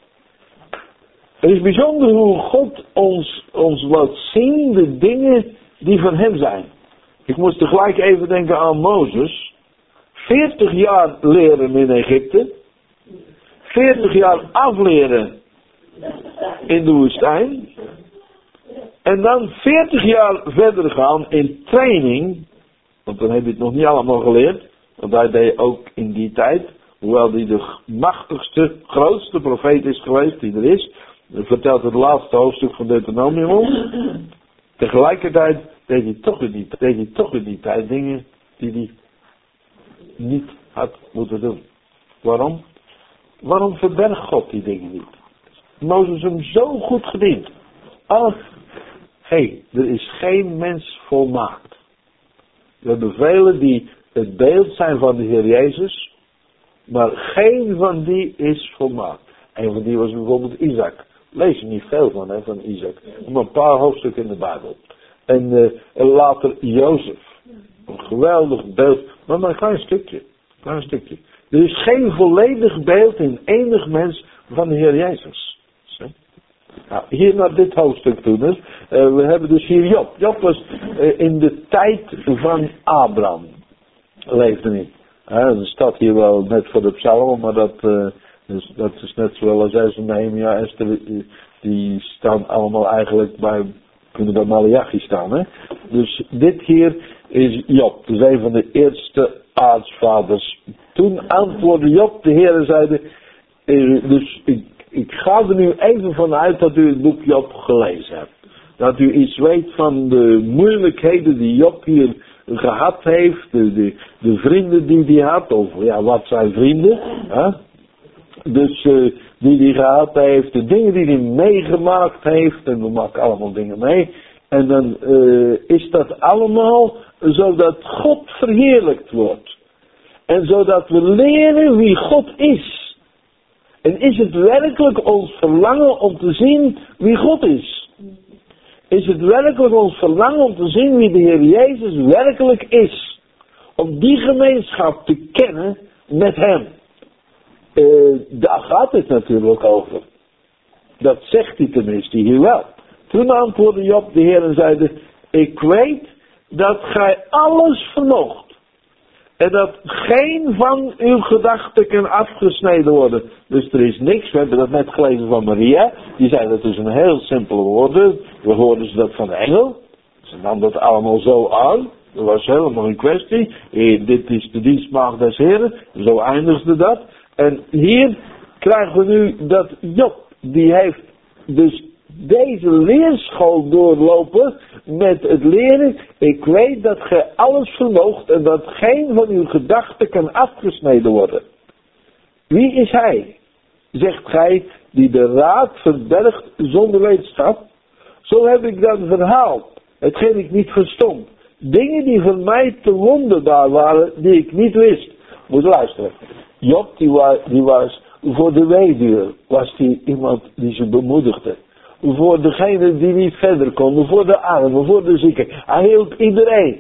Het is bijzonder hoe God ons, ons laat zien de dingen die van hem zijn. Ik moest tegelijk even denken aan Mozes. veertig jaar leren in Egypte. veertig jaar afleren in de woestijn. En dan veertig jaar verder gaan in training. Want dan heb je het nog niet allemaal geleerd. Want hij deed ook in die tijd, hoewel hij de machtigste, grootste profeet is geweest die er is. Dat vertelt het laatste hoofdstuk van Deuteronomium ons. Tegelijkertijd deed hij toch in die, deed hij toch in die tijd dingen die hij niet had moeten doen. Waarom? Waarom verbergt God die dingen niet? Mozes hem zo goed gediend. Als, hé, hey, er is geen mens volmaakt. We hebben velen die het beeld zijn van de Heer Jezus, maar geen van die is volmaakt. Een van die was bijvoorbeeld Isaac. Lees er niet veel van, hè, van Isaac. Maar een paar hoofdstukken in de Bijbel. En, uh, en later Jozef. Een geweldig beeld, maar maar een klein stukje. Een klein stukje. Er is geen volledig beeld in enig mens van de Heer Jezus. Zo. Nou, hier naar dit hoofdstuk toe. Dus. Uh, we hebben dus hier Job. Job was uh, in de tijd van Abraham. Leefde niet. Uh, dat staat hier wel net voor de psalmen, maar dat... Uh, Dus dat is net zoals als Nehemia, Esther, die staan allemaal eigenlijk bij, kunnen bij Malachi staan. Hè? Dus dit hier is Job, dus een van de eerste aartsvaders. Toen antwoordde Job, de Heer zeide, dus ik, ik ga er nu even vanuit dat u het boek Job gelezen hebt. Dat u iets weet van de moeilijkheden die Job hier gehad heeft, de, de, de vrienden die hij had, of ja, wat zijn vrienden, hè? Dus uh, die hij gehad heeft, de dingen die hij meegemaakt heeft, en we maken allemaal dingen mee. En dan uh, is dat allemaal zodat God verheerlijkt wordt. En zodat we leren wie God is. En is het werkelijk ons verlangen om te zien wie God is? Is het werkelijk ons verlangen om te zien wie de Heer Jezus werkelijk is? Om die gemeenschap te kennen met hem. Uh, daar gaat het natuurlijk over. Dat zegt hij tenminste hier wel. Toen antwoordde Job de Heer en zeide, ik weet dat gij alles vermoogt. En dat geen van uw gedachten kan afgesneden worden. Dus er is niks, we hebben dat net gelezen van Maria. Die zei dat is een heel simpele woorden. We hoorden ze dat van de engel. Ze nam dat allemaal zo aan. Dat was helemaal een kwestie. Eh, dit is de dienstmaagd des Heren. Zo eindigde dat. En hier krijgen we nu dat Job, die heeft dus deze leerschool doorlopen met het leren. Ik weet dat gij alles vermoogt en dat geen van uw gedachten kan afgesneden worden. Wie is hij? Zegt gij, die de raad verbergt zonder wetenschap? Zo heb ik dan verhaald, hetgeen ik niet verstond. Dingen die voor mij te wonderbaar waren, die ik niet wist. Moet luisteren. Job die was, die was voor de weduwe, was die iemand die ze bemoedigde. Voor degene die niet verder konden, voor de armen, voor de zieken. Hij hielp iedereen.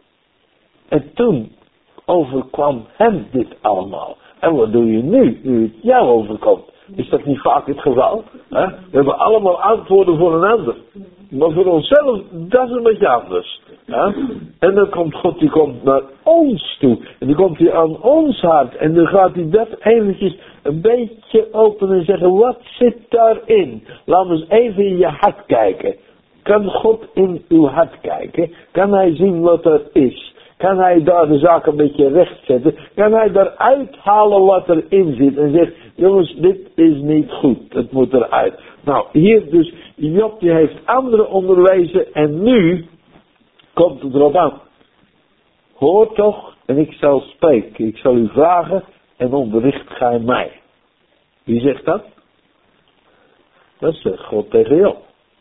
En toen overkwam hem dit allemaal. En wat doe je nu, nu het jou overkomt? Is dat niet vaak het geval? Hè? We hebben allemaal antwoorden voor een ander. Maar voor onszelf, dat is een beetje anders. Ja? En dan komt God, die komt naar ons toe. En dan komt hij aan ons hart. En dan gaat hij dat eventjes een beetje openen en zeggen, wat zit daarin? Laat eens even in je hart kijken. Kan God in uw hart kijken? Kan hij zien wat er is? Kan hij daar de zaak een beetje rechtzetten? Kan hij daaruit halen wat erin zit? En zegt, jongens, dit is niet goed. Het moet eruit. Nou, hier dus, Job die heeft anderen onderwezen. En nu komt het erop aan. Hoor toch, en ik zal spreken. Ik zal u vragen en onderricht gij mij. Wie zegt dat? Dat zegt God tegen Job.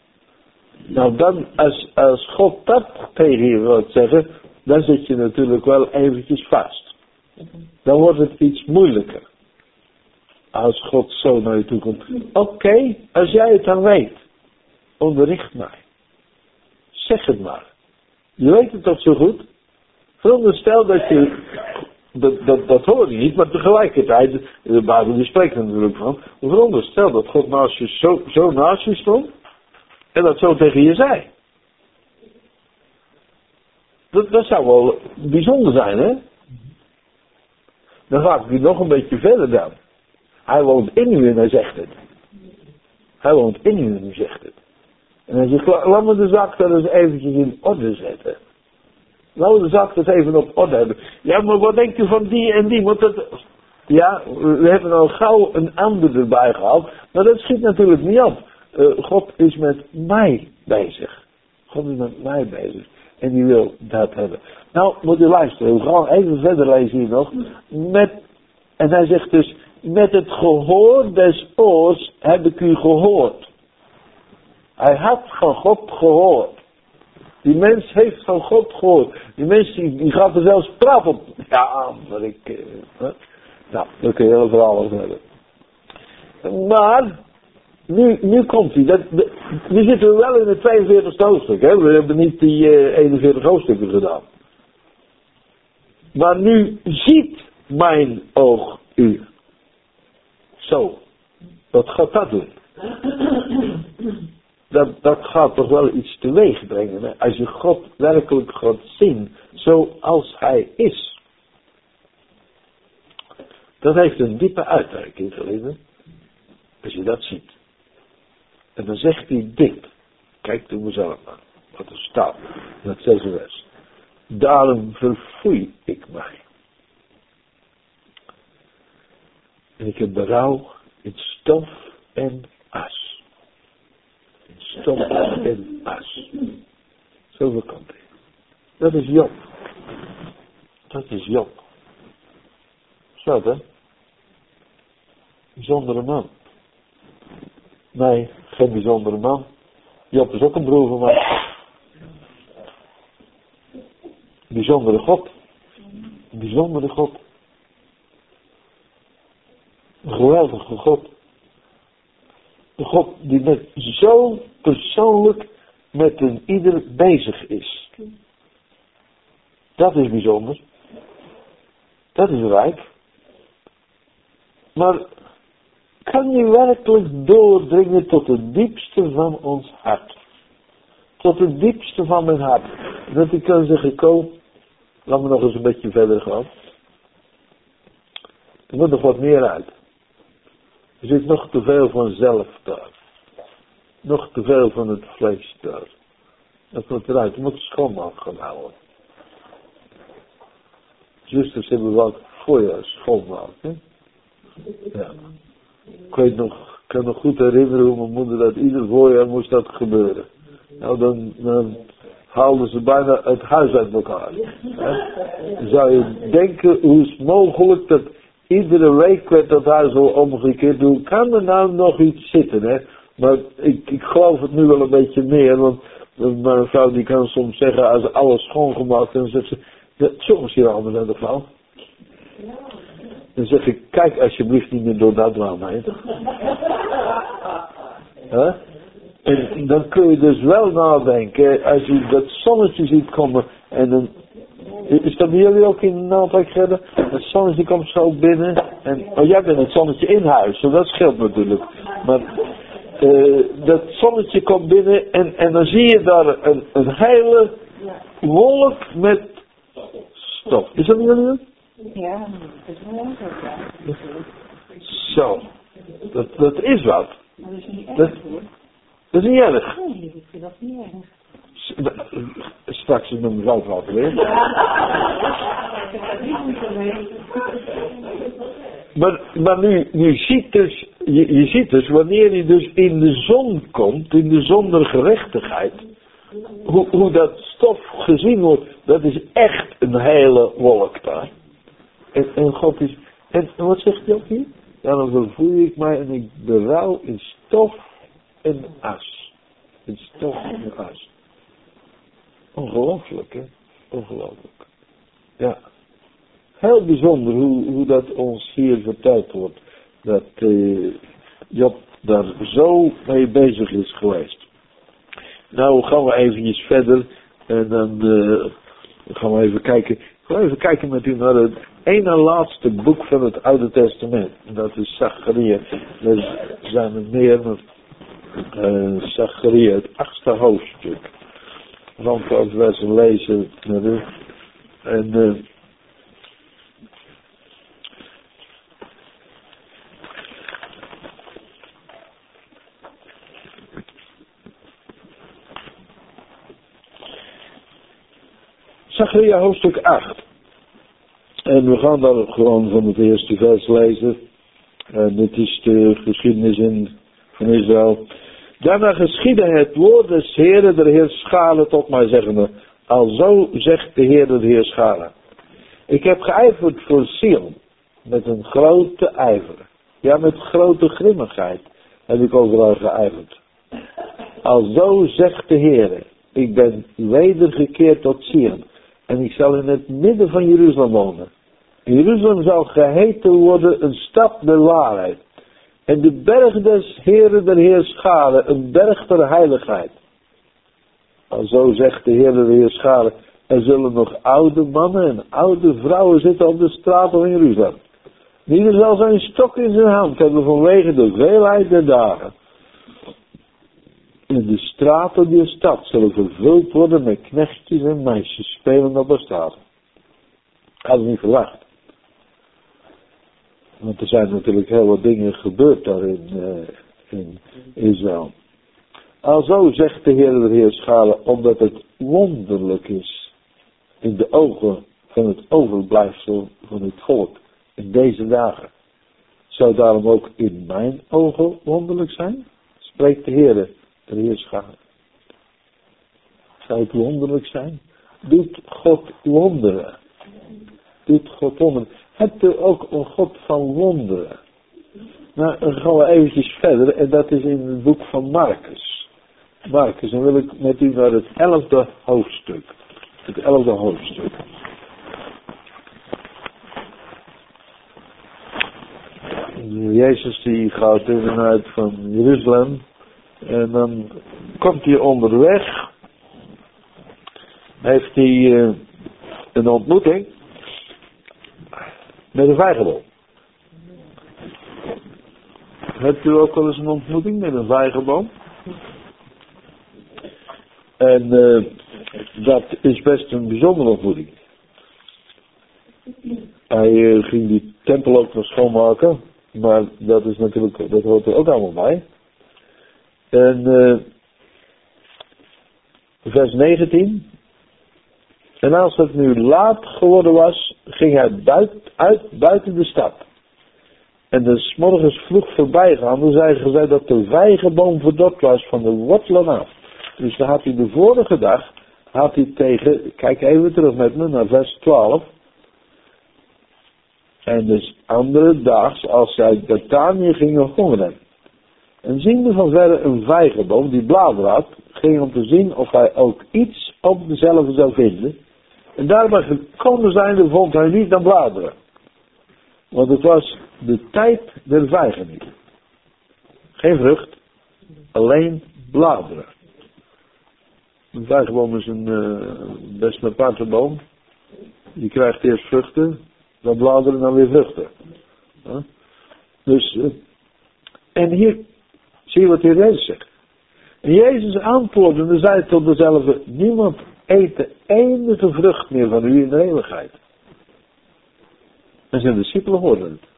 Nou dan, als, als God dat tegen je wilt zeggen, dan zit je natuurlijk wel eventjes vast. Dan wordt het iets moeilijker. Als God zo naar je toe komt. Oké, okay, als jij het dan weet. Onderricht mij. Zeg het maar. Je weet het toch zo goed? Veronderstel dat je... Dat, dat, dat hoor je niet, maar tegelijkertijd... De Bijbel die spreekt er natuurlijk van. Veronderstel dat God naast je, zo, zo naast je stond. En dat zo tegen je zei. Dat, dat zou wel bijzonder zijn, hè? Dan ga ik nu nog een beetje verder dan. Hij woont in u en hij zegt het. Hij woont in u en hij zegt het. En hij zegt, laat me de zak er eens eventjes in orde zetten. Laat me de zak eens even op orde hebben. Ja, maar wat denkt u van die en die? Want dat... Ja, we hebben al gauw een ander erbij gehaald. Maar dat schiet natuurlijk niet op. Uh, God is met mij bezig. God is met mij bezig. En die wil dat hebben. Nou, moet u luisteren. We gaan even verder lezen hier nog. Met, en hij zegt dus, met het gehoor des oors heb ik u gehoord. Hij had van God gehoord. Die mens heeft van God gehoord. Die mens die, die gaat er zelfs praten op. Ja, maar ik... Uh, huh? Nou, daar kun je heel verhaal over hebben. Maar... Nu, nu komt hij. Dat, de, nu zitten we wel in het tweeënveertigste hoofdstuk. Hè? We hebben niet die uh, eenenveertig hoofdstukken gedaan. Maar nu ziet mijn oog u. Zo. Wat gaat dat doen? Dat, dat gaat toch wel iets teweeg brengen. Hè? Als je God werkelijk gaat zien. Zoals hij is. Dat heeft een diepe uitwerking, geliefden. Als je dat ziet. En dan zegt hij dit. Kijk er mezelf aan. Wat er staat. In het zesde vers. Daarom verfoei ik mij. En ik heb berouw in stof en as. In stof en as. Zo komt hij. Dat is Job. Dat is Job. Zo hè. Bijzondere man. Nee, geen bijzondere man. Job is ook een broer van mij. Bijzondere God. Bijzondere God. Een geweldige God. Een God die met zo persoonlijk met een ieder bezig is. Dat is bijzonder. Dat is rijk. Maar kan je werkelijk doordringen tot het diepste van ons hart. Tot het diepste van mijn hart. Dat ik kan zeggen, kom, laat me nog eens een beetje verder gaan. Er moet nog wat meer uit. Er zit nog te veel van zelf daar. Nog te veel van het vlees daar. Dat moet eruit. Je moet schoonmaak gaan houden. Zusters hebben wat voor je schoonmaak. Hè? Ja. Ik weet nog, ik kan nog goed herinneren hoe mijn moeder dat ieder voorjaar moest dat gebeuren. Nou, dan, dan haalden ze bijna het huis uit elkaar. Hè? Zou je denken, hoe is het mogelijk dat iedere week werd dat huis al omgekeerd. Hoe kan er nou nog iets zitten, hè? Maar ik, ik geloof het nu wel een beetje meer, want mijn vrouw die kan soms zeggen, als alles schoongemaakt is, dan zegt ze, ja, soms hier allemaal naar de vrouw. Dan zeg ik, kijk alsjeblieft niet meer door dat raam heen. Huh? En dan kun je dus wel nadenken, als je dat zonnetje ziet komen, en dan, is dat bij jullie ook in een aantal keren? Het zonnetje komt zo binnen, en, oh jij bent het zonnetje in huis, zo dat scheelt natuurlijk. Maar, uh, dat zonnetje komt binnen, en, en dan zie je daar een, een hele wolk met stof. Is dat bij jullie? Ja, dat is wel ook ja. Zo, dat, dat is wat. Maar dat is niet erg dat, hoor. Dat is niet erg. Nee, ik vind dat niet erg. Straks is mijn mevrouw laten weer. Maar, maar nu, nu ziet dus, je, je ziet dus, wanneer je dus in de zon komt, in de zon der gerechtigheid, hoe, hoe dat stof gezien wordt, dat is echt een hele wolk daar. En, en God is, en, en wat zegt hij ook hier? Ja, dan vervoer ik mij en ik berouw in stof en as. In stof en as. Ongelooflijk, hè? Ongelooflijk. Ja. heel bijzonder hoe, hoe dat ons hier verteld wordt. Dat uh, Job daar zo mee bezig is geweest. Nou gaan we eventjes verder. En dan uh, gaan we even kijken. Gaan we even kijken met u naar het ene laatste boek van het Oude Testament. En dat is Zacharia. Er zijn er meer, maar uh, Zacharia, het achtste hoofdstuk. Want als wij ze lezen naar u. En uh, Zacharia hoofdstuk acht. En we gaan daar gewoon van het eerste vers lezen. En dit is de geschiedenis in, van Israël. Daarna geschiedde het woord des Heeren, de Heer Schalen, tot mij zeggende. Alzo zegt de Heer, de Heer Schalen. Ik heb geijverd voor Sion. Met een grote ijver. Ja, met grote grimmigheid heb ik overal geijverd. Alzo zegt de Heer. Ik ben wedergekeerd tot Sion. En ik zal in het midden van Jeruzalem wonen. Jeruzalem zal geheten worden een stad der waarheid. En de berg des Heeren der Heerscharen, een berg der heiligheid. Alzo zegt de Heer der Heerscharen, er zullen nog oude mannen en oude vrouwen zitten op de straten van Jeruzalem. Ieder zal zijn stok in zijn hand hebben vanwege de veelheid der dagen. En de straten der stad zullen vervuld worden met knechtjes en meisjes spelend op de straten. Had ik niet verwacht. Want er zijn natuurlijk heel wat dingen gebeurd daar in, uh, in Israël. Alzo zegt de Heer der Heerscharen, omdat het wonderlijk is in de ogen van het overblijfsel van het volk in deze dagen. Zou daarom ook in mijn ogen wonderlijk zijn? Spreekt de Heer der Heerscharen. Zou het wonderlijk zijn? Doet God wonderen? Doet God wonderen? Hebt u ook een God van wonderen? Nou, dan gaan we eventjes verder en dat is in het boek van Marcus. Marcus, dan wil ik met u naar het elfde hoofdstuk. Het elfde hoofdstuk. Jezus die gaat in en uit van Jeruzalem. En dan komt hij onderweg. Heeft hij uh, een ontmoeting. Met een vijgenboom. Hebt u ook wel eens een ontmoeting met een vijgenboom? En uh, dat is best een bijzondere ontmoeting. Hij uh, ging die tempel ook nog schoonmaken. Maar dat is natuurlijk, dat hoort er ook allemaal bij. En uh, vers negentien. En als het nu laat geworden was, ging hij buiten, uit buiten de stad. En de 's morgens vroeg voorbijgaande zei gezegd dat de vijgenboom verdord was van de wortelen af. Dus dan had hij de vorige dag, had hij tegen, kijk even terug met me naar vers twaalf. En dus andere dags, als zij Betanië gingen hongeren. En ziende van verre een vijgenboom die bladeren had, ging om te zien of hij ook iets op dezelfde zou vinden. En daarbij gekomen zijnde vond hij niet aan bladeren. Want het was de tijd der vijgen niet. Geen vrucht, alleen bladeren. Een vijgenboom is een uh, best een aparte boom. Die krijgt eerst vruchten, dan bladeren, dan weer vruchten. Huh? Dus, uh, en hier zie je wat hier Jezus zegt. En Jezus antwoordende zei tot dezelfde, niemand eet de enige vrucht meer van u in de eeuwigheid. En zijn discipelen hoorden het.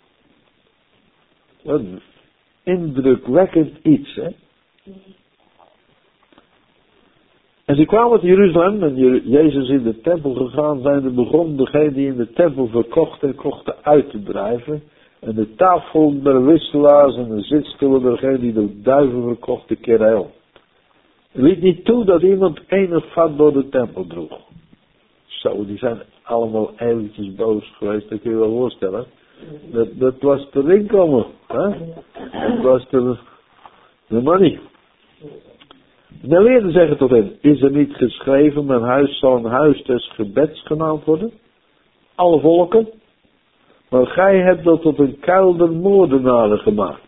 Wat een indrukwekkend iets, hè. En ze kwamen uit Jeruzalem en Jezus in de tempel gegaan zijn, er begon degene die in de tempel verkochten en kochten uit te drijven. En de tafel der wisselaars en de zitstoelen dergenen die de duiven verkochten keerde op. Het liet niet toe dat iemand enig vat door de tempel droeg. Zo, die zijn allemaal eventjes boos geweest, dat kun je wel voorstellen. Dat, dat was de inkomen, hè? Dat was de, de money. De leerden zeggen tot hen, is er niet geschreven, mijn huis zal een huis des gebeds genaamd worden? alle volken. Maar gij hebt dat tot een kuil der moordenaren gemaakt.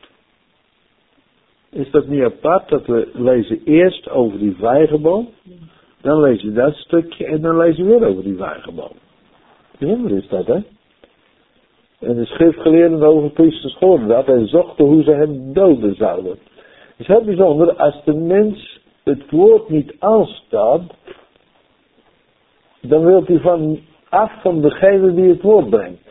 Is dat niet apart dat we lezen eerst over die vijgenboom, dan lezen we dat stukje en dan lezen we weer over die vijgenboom. Bijzonder is dat, hè? En de schriftgeleerden en de overpriesters hoorden dat en zochten hoe ze hem doden zouden. Het is heel bijzonder, als de mens het woord niet aanstaat, dan wil hij van af van degene die het woord brengt.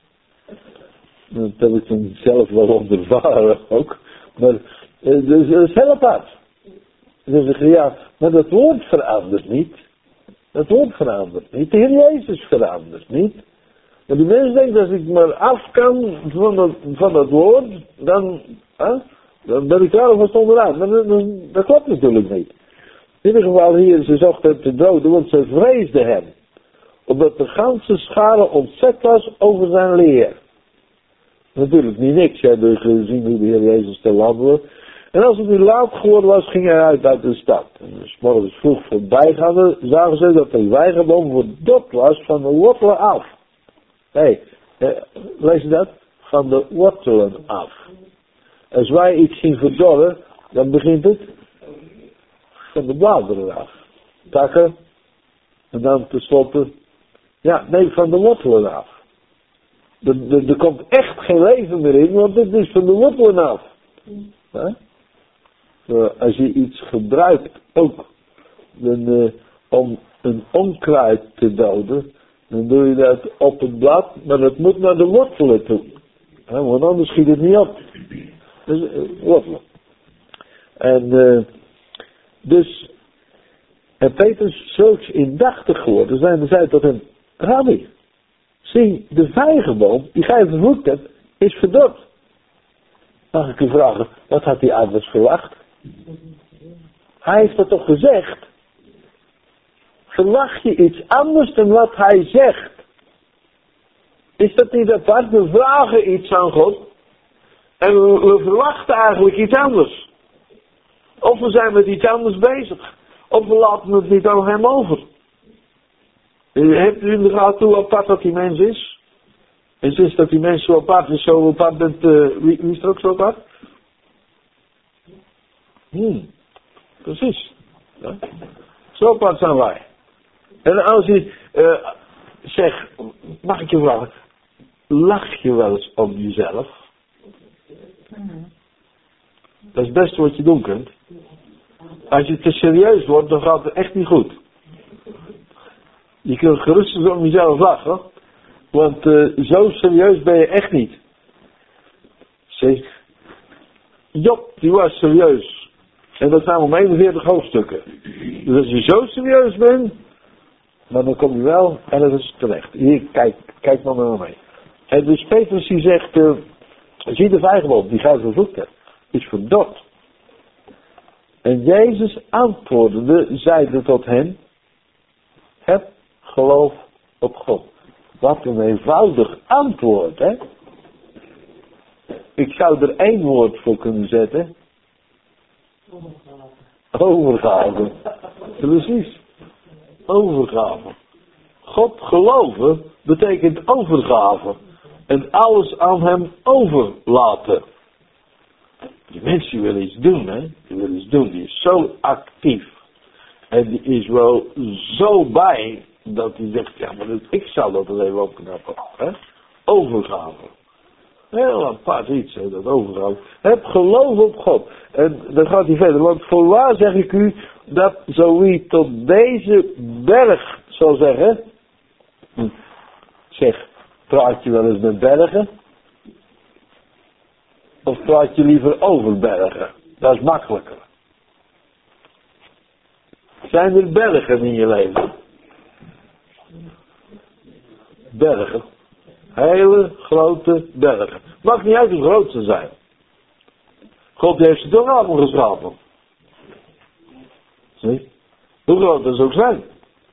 Dat heb ik dan zelf wel ondervaren ook. Maar dus, dat is heel apart. Ze zeggen ja, maar dat woord verandert niet. Dat woord verandert niet. De Heer Jezus verandert niet. Maar die mens denkt, als ik maar af kan van dat, van dat woord, dan, hè, dan ben ik daar alvast onderuit. Maar dat, dat, dat klopt natuurlijk niet. In ieder geval hier, ze zochten hem te doden, want ze vreesden hem. Omdat de ganse schare ontzet was over zijn leer. Natuurlijk niet niks, ze hebben gezien hoe de Heer Jezus te land wordt. En als het nu laat geworden was, ging hij uit uit de stad. En dus morgens vroeg voorbijgaande zagen ze dat de vijgenboom verdord was van de wortelen af. Hé, hey, lees je dat? Van de wortelen af. Als wij iets zien verdorren, dan begint het van de bladeren af. Takken. En dan tenslotte, ja, nee, van de wortelen af. Er, er, er komt echt geen leven meer in, want het is van de wortelen af. Huh? Uh, als je iets gebruikt, ook dan, uh, om een onkruid te doden, dan doe je dat op het blad, maar dat moet naar de wortelen toe. Huh? Want anders schiet het niet op. Dus, uh, wortelen. En uh, dus, en Petrus zulks indachtig geworden zijn, en zei tot hem, Rabbi, zie, de vijgenboom die gij vervloekt hebt, is verdord. Mag ik u vragen, wat had hij anders verwacht? Hij heeft dat toch gezegd? Verwacht je iets anders dan wat hij zegt? Is dat niet apart? We vragen iets aan God en we, we verwachten eigenlijk iets anders. Of we zijn met iets anders bezig. Of we laten het niet aan hem over. Hebt u in de gaten hoe apart dat die mens is? En sinds dat die mens zo apart is, zo apart bent, uh, wie, wie is er ook zo apart? Hmm, precies. Ja. Zo apart zijn wij. En als je uh, zegt, mag ik je vragen, lach je wel eens om jezelf? Dat is het beste wat je doen kunt. Als je te serieus wordt, dan gaat het echt niet goed. Je kunt gerust eens om jezelf lachen. Want uh, zo serieus ben je echt niet. Zeg, Job, die was serieus. En dat zijn om eenenveertig hoofdstukken. Dus als je zo serieus bent, dan kom je wel en dat is terecht. Hier, kijk, kijk maar met me mee. En dus Petrus die zegt, uh, zie de vijgenboom die gij vervloekt hebt, is verdord. En Jezus antwoordende, zeide tot hen, heb geloof op God. Wat een eenvoudig antwoord, hè? Ik zou er één woord voor kunnen zetten. Overgave. Precies. Overgave. God geloven betekent overgave. En alles aan hem overlaten. Die mensen willen iets doen, hè? Die willen iets doen. Die is zo actief. En die is wel zo bij dat hij zegt, ja, maar ik zou dat er even opknappen. Hè? Overgave. Heel apart iets, hè, dat overgave. Heb geloof op God. En dan gaat hij verder. Want voorwaar zeg ik u, dat zo wie tot deze berg zal zeggen. Hm, zeg, praat je wel eens met bergen? Of praat je liever over bergen? Dat is makkelijker. Zijn er bergen in je leven? Bergen. Hele grote bergen. Maakt niet uit hoe groot ze zijn. God heeft ze toch allemaal geschapen. Zie? Hoe groot dat ze ook zijn.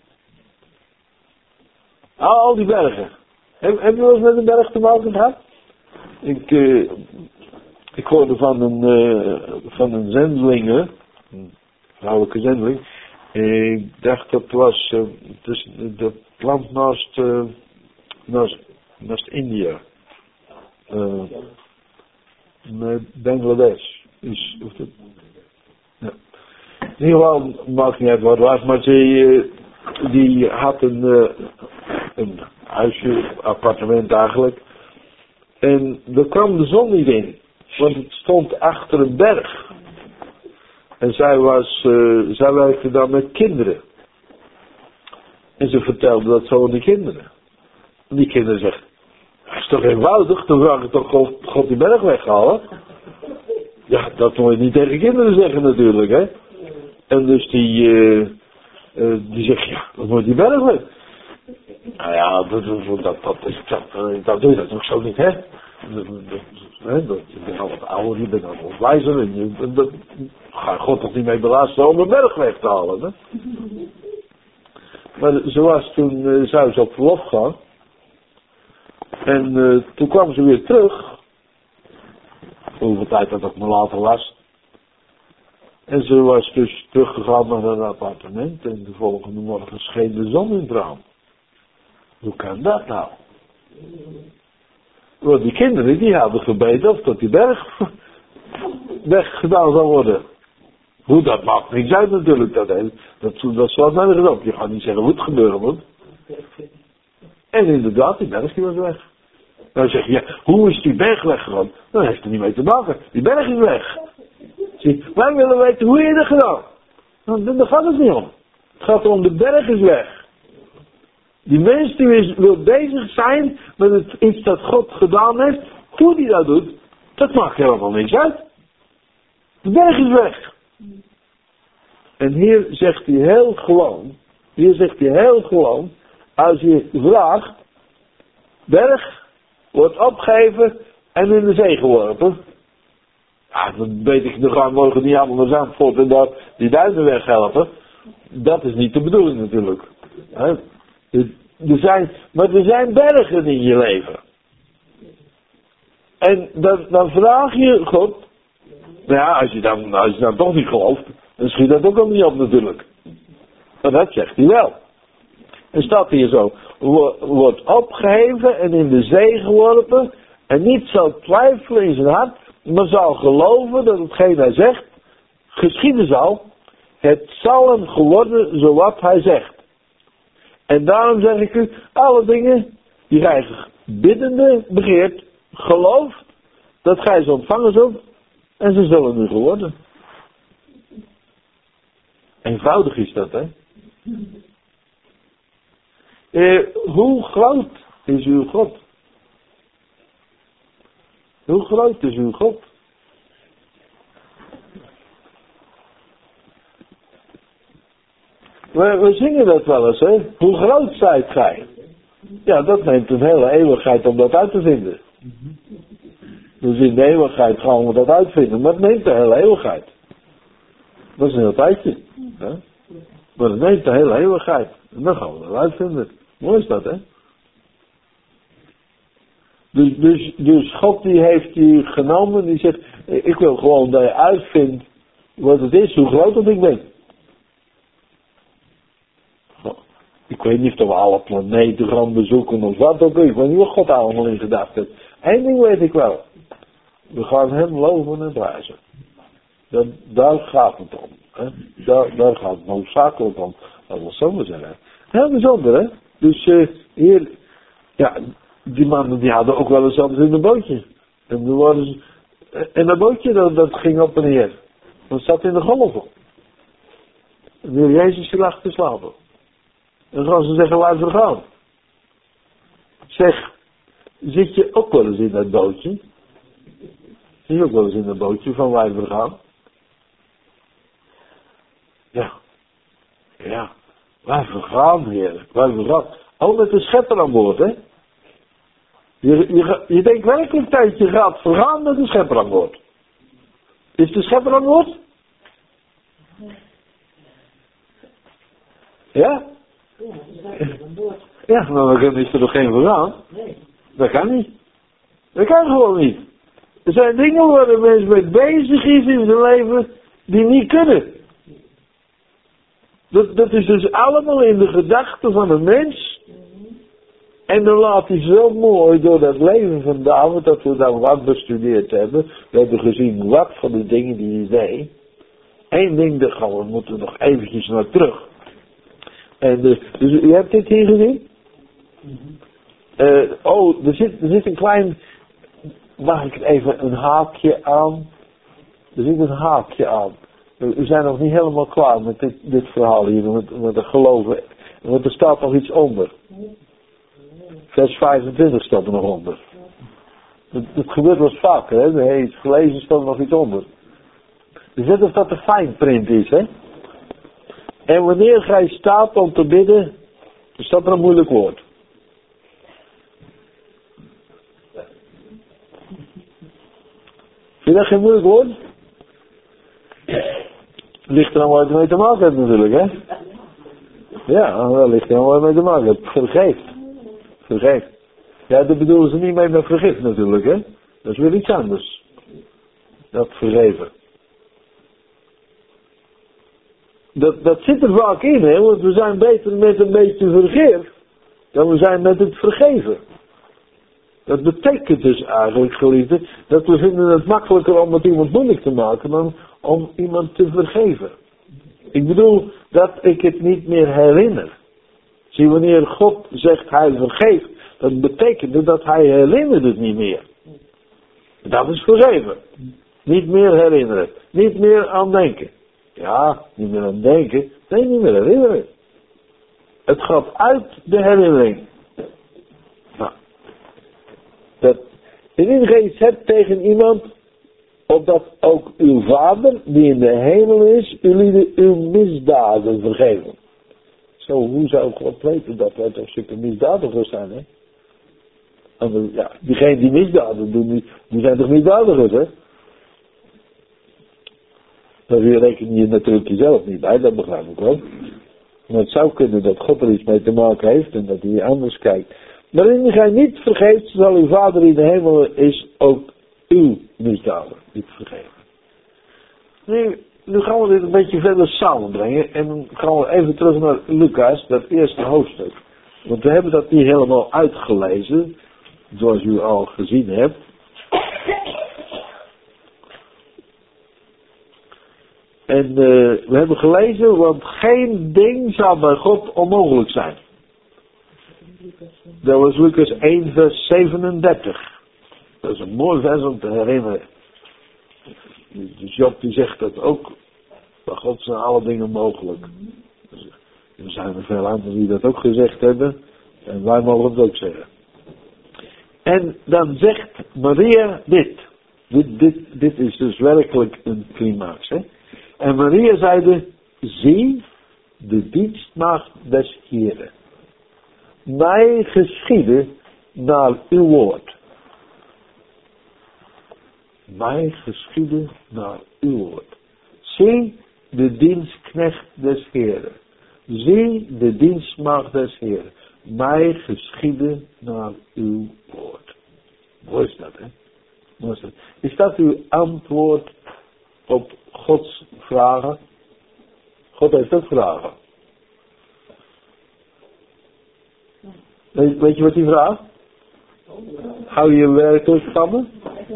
Al die bergen. Heb, heb je wel eens met een berg te maken gehad? Ik, uh, ik hoorde van een, uh, van een zendeling, een vrouwelijke zendeling. Ik dacht dat was uh, tussen dat land naast uh, naar, naar India. Uh, met Bangladesh. Is, of dat, ja. In ieder geval, maakt niet uit wat het was, maar ze, uh, die had een, uh, een huisje, appartement eigenlijk. En er kwam de zon niet in, want het stond achter een berg. En zij was, uh, zij werkte dan met kinderen. En ze vertelde dat zo aan die kinderen. En die kinderen zeggen, dat is toch eenvoudig, toen ga ik toch God, God die berg weghalen. Ja, dat moet je niet tegen kinderen zeggen natuurlijk, hè. En dus die, uh, uh, die zegt, ja, dan moet die berg weg. Nou ja, dat, dat, dat, dat, dat, dat doe je dat toch zo niet, hè. Dat, dat, dat, je bent al wat ouder, je bent al wat wijzer en je, dat, ga je God toch niet mee belasten om een berg weg te halen, hè. Maar ze was toen, uh, zou ze op verlof gaan. En uh, toen kwam ze weer terug. Hoeveel tijd dat ook maar later was. En ze was dus teruggegaan naar haar appartement. En de volgende morgen scheen de zon in het raam. Hoe kan dat nou? Want die kinderen die hadden gebeden of dat die berg weggedaan zou worden. Hoe dat maakt niks uit natuurlijk. Dat, dat, dat slaat nergens op. Je gaat niet zeggen hoe het gebeuren moet. En inderdaad, die berg die was weg. Dan zeg je, ja, hoe is die berg weggegaan? Dat heeft er niet mee te maken. Die berg is weg. Zie, wij willen weten hoe je dat gedaan. Nou, daar gaat het niet om. Het gaat erom, de berg is weg. Die mens die is, wil bezig zijn met het, iets dat God gedaan heeft. Hoe die dat doet, dat maakt helemaal niks uit. De berg is weg. En hier zegt hij heel gewoon. Hier zegt hij heel gewoon. Als je vraagt. Berg wordt opgegeven en in de zee geworpen. Ja, dan weet ik, dan gaan we morgen niet allemaal naar Zandvoort en daar die duiven weghelpen. Dat is niet de bedoeling natuurlijk. He? Er zijn, maar er zijn bergen in je leven. En dan, dan vraag je God. Nou ja, als je, dan, als je dan toch niet gelooft, dan schiet dat ook al niet op natuurlijk. Maar dat zegt hij wel. En staat hier zo, wordt opgeheven en in de zee geworpen en niet zal twijfelen in zijn hart, maar zal geloven dat hetgeen hij zegt, geschieden zal. Het zal hem geworden zowat hij zegt. En daarom zeg ik u, alle dingen die gij biddende begeert, gelooft dat gij ze ontvangen zult en ze zullen u geworden. Eenvoudig is dat, hè? Eh, hoe groot is uw God? Hoe groot is uw God? We, we zingen dat wel eens, hè? Hoe groot zijt gij? Ja, dat neemt een hele eeuwigheid om dat uit te vinden. Dus in de eeuwigheid gaan we dat uitvinden, maar het neemt een hele eeuwigheid. Dat is een heel tijdje. Hè? Maar het neemt een hele eeuwigheid. En dan gaan we dat uitvinden. Mooi is dat, hè? Dus, dus, dus God die heeft die genomen, die zegt, ik wil gewoon dat je uitvindt wat het is, hoe groot dat ik ben. Ik weet niet of we alle planeten gaan bezoeken of wat ook. Ik weet niet wat God allemaal in gedachten heeft. Eén ding weet ik wel. We gaan hem loven en prijzen. Dat, daar gaat het om. Hè? Daar, daar gaat het noodzakelijk om. Dat wil zo maar zeggen. Heel bijzonder, hè? Dus uh, hier, ja, die mannen die hadden ook wel eens anders in een bootje. En dan waren ze, en dat bootje dat, dat ging op en neer. Dat zat in de golven. En de Heer Jezus lag te slapen. En dan gaan ze zeggen, waar we gaan. Zeg, zit je ook wel eens in dat bootje? Zit je ook wel eens in dat bootje van waar we gaan? Ja. Ja. Waar we gaan, Heer. Waar we gaan. Oh, met de schepper aan boord, hè? Je, je, je denkt werkelijk dat je gaat vergaan met de schepper aan boord. Is de schepper aan boord? Ja? Ja, maar dan is er nog geen vergaan. Dat kan niet. Dat kan gewoon niet. Er zijn dingen waar de mens mee bezig is in zijn leven die niet kunnen. Dat, dat is dus allemaal in de gedachten van een mens. En dan laat hij zo mooi door dat leven van David, dat we dan wat bestudeerd hebben. We hebben gezien wat van de dingen die hij deed. Eén ding, daar gaan we moeten nog eventjes naar terug. En dus, dus u hebt dit hier gezien? Uh, oh, er zit, er zit een klein, mag ik even een haakje aan? Er zit een haakje aan. We zijn nog niet helemaal klaar met dit, dit verhaal hier, met, met het geloven. Want er staat nog iets onder. Vers vijfentwintig staat er nog onder. Het, het gebeurt wel eens vaker, hè. Dan heb je iets gelezen, staat er nog iets onder. Dus net of dat de fine print is, hè. En wanneer gij staat om te bidden, dan staat er een moeilijk woord. Vind je dat geen moeilijk woord? Ligt er allemaal mee te maken hebt natuurlijk, hè? Ja, dat ligt er allemaal mee te maken hebt. Vergeef. Vergeef. Ja, daar bedoelen ze niet mee met vergif natuurlijk, hè? Dat is weer iets anders. Dat vergeven. Dat, dat zit er vaak in, hè? Want we zijn beter met een beetje vergif dan we zijn met het vergeven. Dat betekent dus eigenlijk, geliefde, dat we vinden het makkelijker om met iemand moeilijk te maken dan om iemand te vergeven. Ik bedoel dat ik het niet meer herinner. Zie, wanneer God zegt hij vergeeft, dat betekent dat hij herinnert het niet meer. Dat is vergeven. Niet meer herinneren. Niet meer aan denken. Ja, niet meer aan denken. Nee, niet meer herinneren. Het gaat uit de herinnering. Nou, dat indien gij iets hebt tegen iemand, opdat ook uw Vader, die in de hemel is, jullie uw misdaden vergeven. Zo, hoe zou God weten dat wij toch stukken misdadigers zijn, hè? En, ja, diegenen die misdaden doen, die, die zijn toch misdadigers, hè? Daar reken je natuurlijk jezelf niet bij, dat begrijp ik wel. Maar het zou kunnen dat God er iets mee te maken heeft en dat hij anders kijkt. Maar indien gij niet vergeeft, zal uw Vader in de hemel is ook uw misdaden niet vergeven. Nu, nu gaan we dit een beetje verder samenbrengen en dan gaan we even terug naar Lucas, dat eerste hoofdstuk. Want we hebben dat niet helemaal uitgelezen, zoals u al gezien hebt. En uh, we hebben gelezen, want geen ding zal bij God onmogelijk zijn. Dat was Lucas één vers zevenendertig. Dat is een mooi vers om te herinneren. Dus Job die zegt dat ook. Bij God zijn alle dingen mogelijk. Er zijn er veel anderen die dat ook gezegd hebben. En wij mogen het ook zeggen. En dan zegt Maria dit. Dit, dit, dit is dus werkelijk een climax. Hè? En Maria zeide, zie de dienstmaagd des Heren. Mij geschieden naar uw woord. Mij geschieden naar uw woord. Zie de dienstknecht des Heren. Zie de dienstmaagd des Heren. Mij geschieden naar uw woord. Hoe is dat, hè? Hoe is dat? Is dat uw antwoord op Gods vragen? God heeft ook vragen. Weet, weet je wat hij vraagt? Hou je werkelijk van me?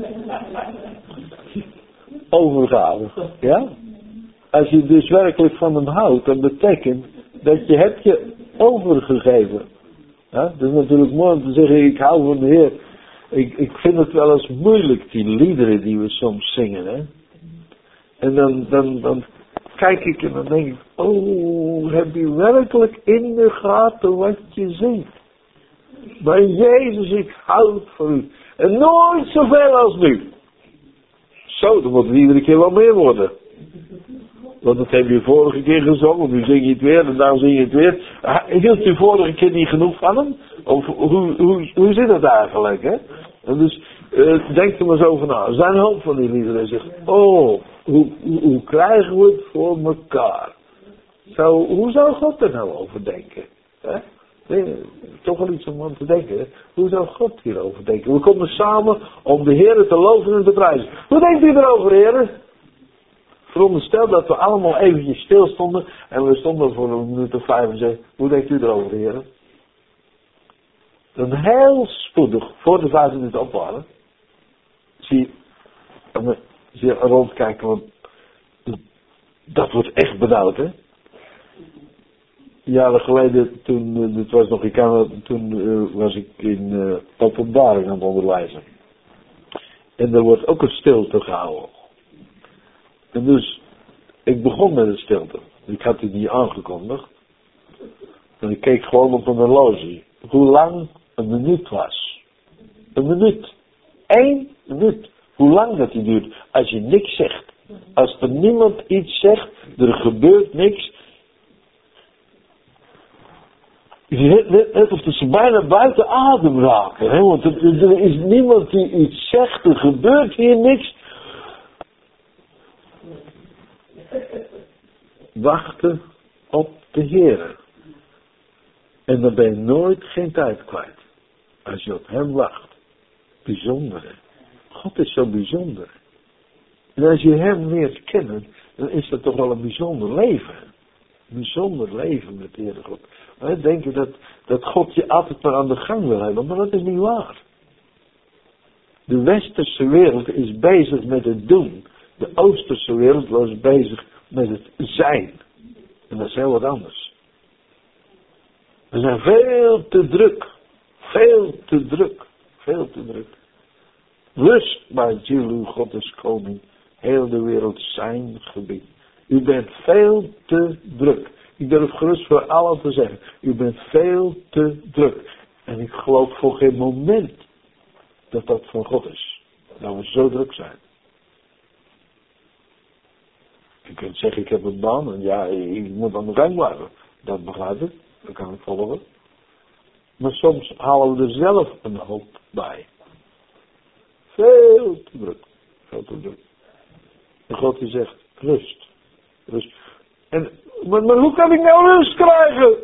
Overgave. Ja? Als je dus werkelijk van hem houdt, dan betekent dat je hebt je overgegeven. Ja? Dat is natuurlijk mooi om te zeggen, ik hou van de Heer. Ik, ik vind het wel eens moeilijk, die liederen die we soms zingen. Hè? En dan, dan, dan kijk ik en dan denk ik, oh, heb je werkelijk in de gaten wat je zingt? Maar Jezus, ik houd van u. En nooit zoveel als nu. Zo, dan moet het iedere keer wel meer worden. Want dat heb je vorige keer gezongen, nu zing je het weer en dan zing je het weer. Hield u vorige keer niet genoeg van hem? Of hoe, hoe, hoe zit het eigenlijk, hè? En dus, uh, denk er maar zo van na. Er zijn een hoop van die liederen en zegt, oh, hoe, hoe, hoe krijgen we het voor elkaar? Zo, hoe zou God er nou over denken? Hè? Nee, toch wel iets om aan te denken. Hè? Hoe zou God hierover denken? We komen samen om de Heer te loven en te prijzen. Hoe denkt u erover, heren? Veronderstel dat we allemaal eventjes stil stonden en we stonden voor een minuut of vijf en zeiden, hoe denkt u erover, heren? Dan heel spoedig, voor de vijf minuten op waren, zie je, zie je rondkijken, want dat wordt echt benauwd, hè. Jaren geleden, toen, het was nog in Canada, toen uh, was ik in uh, openbaring aan het onderwijzen. En er wordt ook een stilte gehouden. En dus, ik begon met een stilte. Ik had het niet aangekondigd. En ik keek gewoon op een horloge. Hoe lang een minuut was. Een minuut. Eén minuut. Hoe lang dat die duurt. Als je niks zegt. Als er niemand iets zegt. Er gebeurt niks. Net of ze bijna buiten adem raken. Hè? Want er, er is niemand die iets zegt. Er gebeurt hier niks. Wachten op de Heere. En dan ben je nooit geen tijd kwijt. Als je op hem wacht. Bijzonder, hè? God is zo bijzonder. En als je hem leert kennen, dan is dat toch wel een bijzonder leven. Een bijzonder leven met de Heere God. Wij denken dat, dat God je altijd maar aan de gang wil hebben, maar dat is niet waar. De westerse wereld is bezig met het doen. De oosterse wereld was bezig met het zijn. En dat is heel wat anders. We zijn veel te druk. Veel te druk. Veel te druk. Rust bij Ziel, uw God is koning. Heel de wereld zijn gebied. U bent veel te druk. Ik durf gerust voor allen te zeggen. U bent veel te druk. En ik geloof voor geen moment dat dat van God is. Dat we zo druk zijn. Je kunt zeggen, ik heb een baan. En ja, ik moet aan de gang blijven. Dat begrijp ik. Dat kan ik volgen. Maar soms halen we er zelf een hoop bij. Veel te druk. Veel te druk. En God die zegt, rust. Rust. En, maar, maar hoe kan ik nou rust krijgen?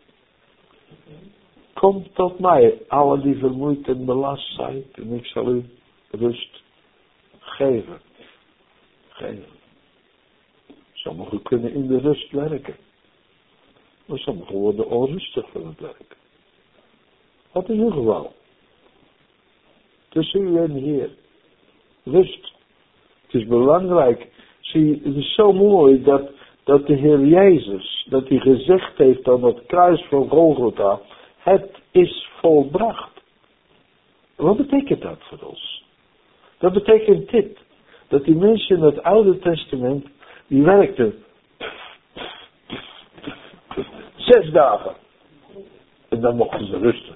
Kom tot mij, alle die vermoeid en belast zijn. En ik zal u rust geven. Geven. Sommigen kunnen in de rust werken. Maar sommigen worden onrustig van het werk. Wat is uw geval? Tussen u en de Heer. Rust. Het is belangrijk. Zie, het is zo mooi dat, dat de Heer Jezus, dat hij gezegd heeft aan het kruis van Golgotha, het is volbracht. Wat betekent dat voor ons? Dat betekent dit. Dat die mensen in het Oude Testament, die werkten zes dagen. En dan mochten ze rusten.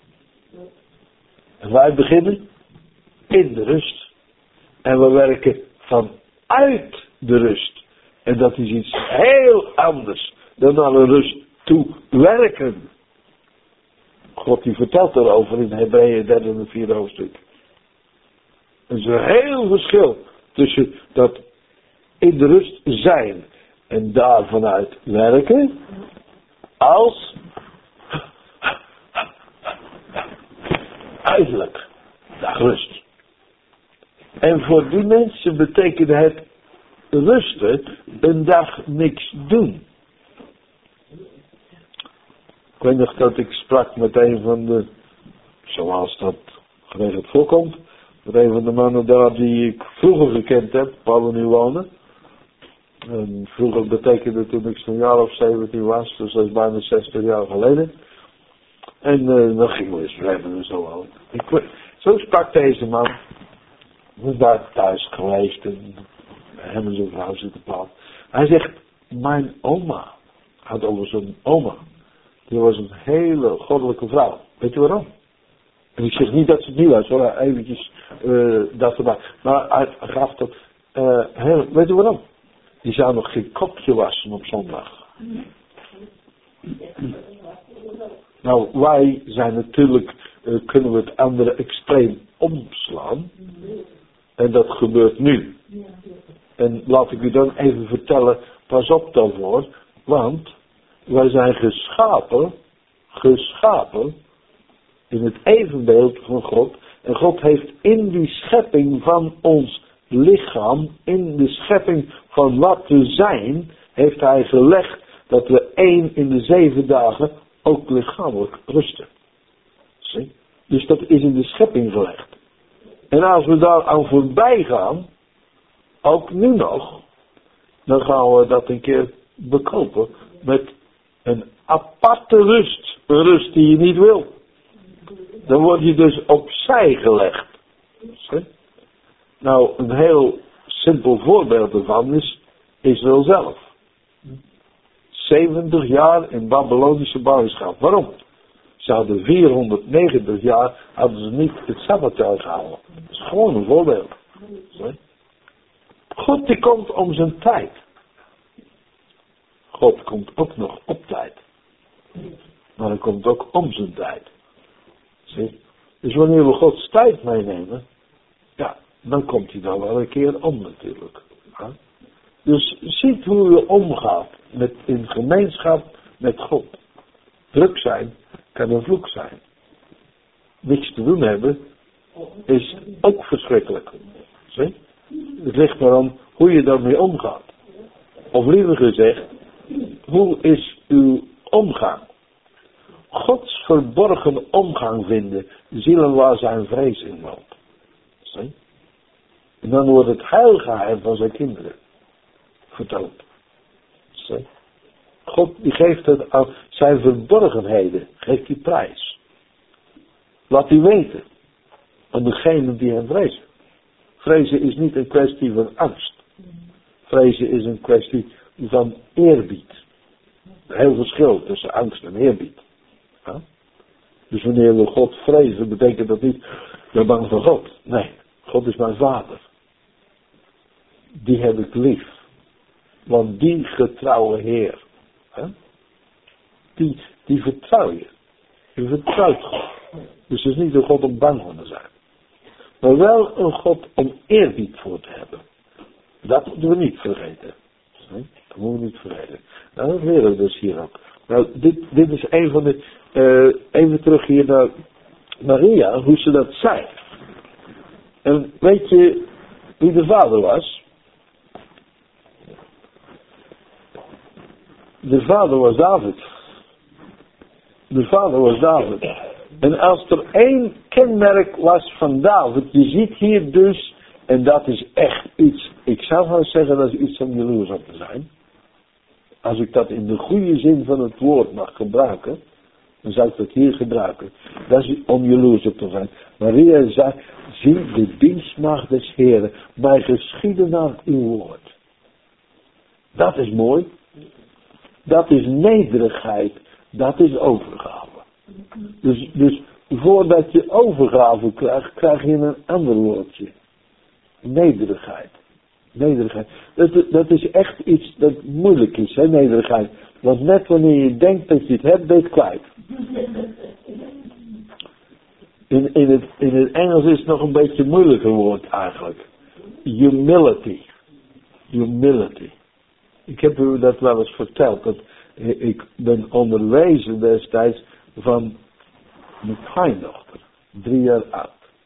En wij beginnen in de rust. En we werken vanuit de rust. En dat is iets heel anders dan naar de rust toe werken. God die vertelt erover in Hebreeën derde en vierde hoofdstuk. Er is een heel verschil tussen dat in de rust zijn en daar vanuit werken als uiterlijk dag rust. En voor die mensen betekende het rusten een dag niks doen. Ik weet nog dat ik sprak met een van de, zoals dat geregeld voorkomt, met een van de mannen daar die ik vroeger gekend heb, waar we nu wonen. En vroeger betekende toen ik zo'n jaar of zeventien was, dus dat is bijna zestig jaar geleden. En uh, dan gingen we eens remmen en zo al. Ik, zo sprak deze man. We waren thuis geweest en hem en zijn vrouw zitten praten. Hij zegt, mijn oma, had over zijn oma. Die was een hele goddelijke vrouw. Weet je waarom? En ik zeg niet dat ze het niet was, hoor, eventjes uh, dat erbij. Maar hij gaf dat, uh, heel, weet je waarom? Die zou nog geen kopje wassen op zondag. Nou, wij zijn natuurlijk, uh, kunnen we het andere extreem omslaan. En dat gebeurt nu. En laat ik u dan even vertellen, pas op daarvoor, want wij zijn geschapen, geschapen in het evenbeeld van God. En God heeft in die schepping van ons lichaam, in de schepping van wat we zijn, heeft hij gelegd dat we één in de zeven dagen ook lichamelijk rusten. Zie? Dus dat is in de schepping gelegd. En als we daar aan voorbij gaan, ook nu nog, dan gaan we dat een keer bekopen met een aparte rust. Een rust die je niet wil. Dan word je dus opzij gelegd. Zie? Nou, een heel simpel voorbeeld ervan is Israël zelf. zeventig jaar in Babylonische ballingschap. Waarom? Ze hadden vierhonderdnegentig jaar, hadden ze niet het Sabbatjaar gehouden. Dat is gewoon een voorbeeld. Zie? God die komt om zijn tijd. God komt ook nog op tijd. Maar hij komt ook om zijn tijd. Zie? Dus wanneer we Gods tijd meenemen, ja, dan komt hij dan wel een keer om natuurlijk. Ja? Dus ziet hoe je omgaat met, in gemeenschap met God. Druk zijn kan een vloek zijn. Niks te doen hebben is ook verschrikkelijk. Zie? Het ligt maar aan hoe je daarmee omgaat. Of liever gezegd, hoe is uw omgang? Gods verborgen omgang vinden, zielen waar zijn vrees in woont. Zie? En dan wordt het heilgeheim van zijn kinderen vertoond. Zie? God die geeft het aan zijn verborgenheden, geeft die prijs. Laat die weten aan degenen die hem vrezen. Vrezen is niet een kwestie van angst. Vrezen is een kwestie van eerbied. Heel verschil tussen angst en eerbied. Ja? Dus wanneer we God vrezen, betekent dat niet, ik ben bang voor God. Nee, God is mijn vader. Die heb ik lief. Want die getrouwe Heer, hè? Die, die vertrouw je. Je vertrouwt God. Dus het is niet een God om bang voor te zijn. Maar wel een God om eerbied voor te hebben. Dat moeten we niet vergeten. Nee, dat moeten we niet vergeten. Nou, dat leren we dus hier ook. Nou, dit, dit is een van de... Uh, even terug hier naar Maria, hoe ze dat zei. En weet je wie de vader was? De vader was David. De vader was David. En als er één kenmerk was van David, je ziet hier dus, en dat is echt iets, ik zou wel zeggen dat is iets om jaloers op te zijn. Als ik dat in de goede zin van het woord mag gebruiken, dan zou ik dat hier gebruiken. Dat is om jaloers op te zijn. Maria zei, zie de dienstmaagd des Heren, mij geschieden naar uw woord. Dat is mooi. Dat is nederigheid. Dat is overgave. Dus, dus voordat je overgave krijgt, krijg je een ander woordje. Nederigheid. Nederigheid. Dat, dat is echt iets dat moeilijk is, hè, nederigheid. Want net wanneer je denkt dat je het hebt, ben je het kwijt. In, in, het, in het Engels is het nog een beetje een moeilijker woord eigenlijk. Humility. Humility. Ik heb u dat wel eens verteld. Dat ik ben onderwezen destijds van mijn kleindochter. Drie jaar oud.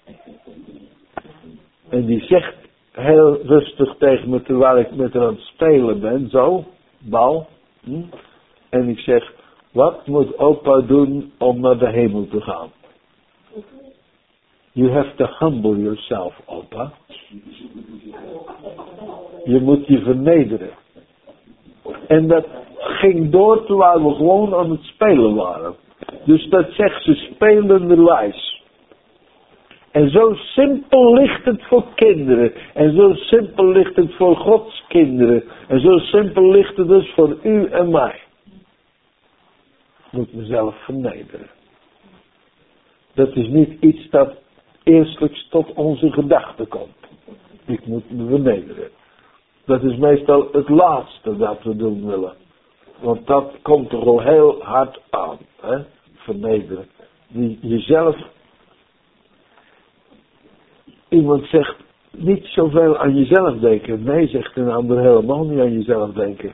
En die zegt heel rustig tegen me terwijl ik met haar aan het spelen ben. Zo. Bal. Hm? En ik zeg. Wat moet opa doen om naar de hemel te gaan? You have to humble yourself, opa. Je moet je vernederen. En dat ging door terwijl we gewoon aan het spelen waren. Dus dat zegt ze spelenderwijs. En zo simpel ligt het voor kinderen. En zo simpel ligt het voor Gods kinderen. En zo simpel ligt het dus voor u en mij. Ik moet mezelf vernederen. Dat is niet iets dat eerstelijks tot onze gedachten komt. Ik moet me vernederen. Dat is meestal het laatste dat we doen willen. Want dat komt er al heel hard aan. Hè? Vernederen. Die, jezelf. Iemand zegt niet zoveel aan jezelf denken. Nee, zegt een ander helemaal niet aan jezelf denken.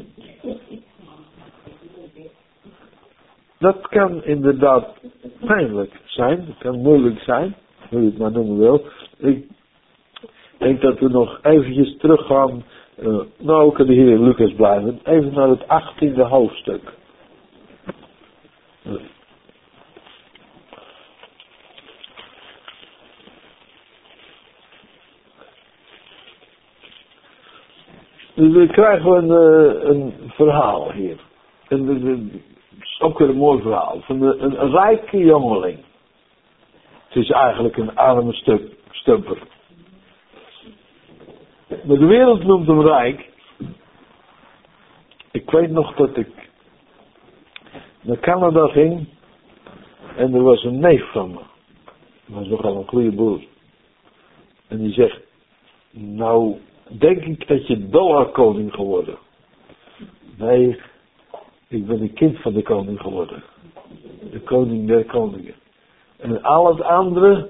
Dat kan inderdaad pijnlijk zijn. Dat kan moeilijk zijn. Hoe je het maar noemen wil. Ik denk dat we nog eventjes teruggaan. Uh, nou, we kunnen hier in Lucas blijven. Even naar het achttiende hoofdstuk. Dus we krijgen een, uh, een verhaal hier. En het is ook weer een mooi verhaal. Van een, een, een rijke jongeling. Het is eigenlijk een arme stuk, stumper. Maar de wereld noemt hem rijk. Ik weet nog dat ik naar Canada ging. En er was een neef van me. Dat was nogal een goede broer. En die zegt, nou denk ik dat je dollarkoning geworden. Nee, ik ben een kind van de koning geworden. De koning der koningen. En al het andere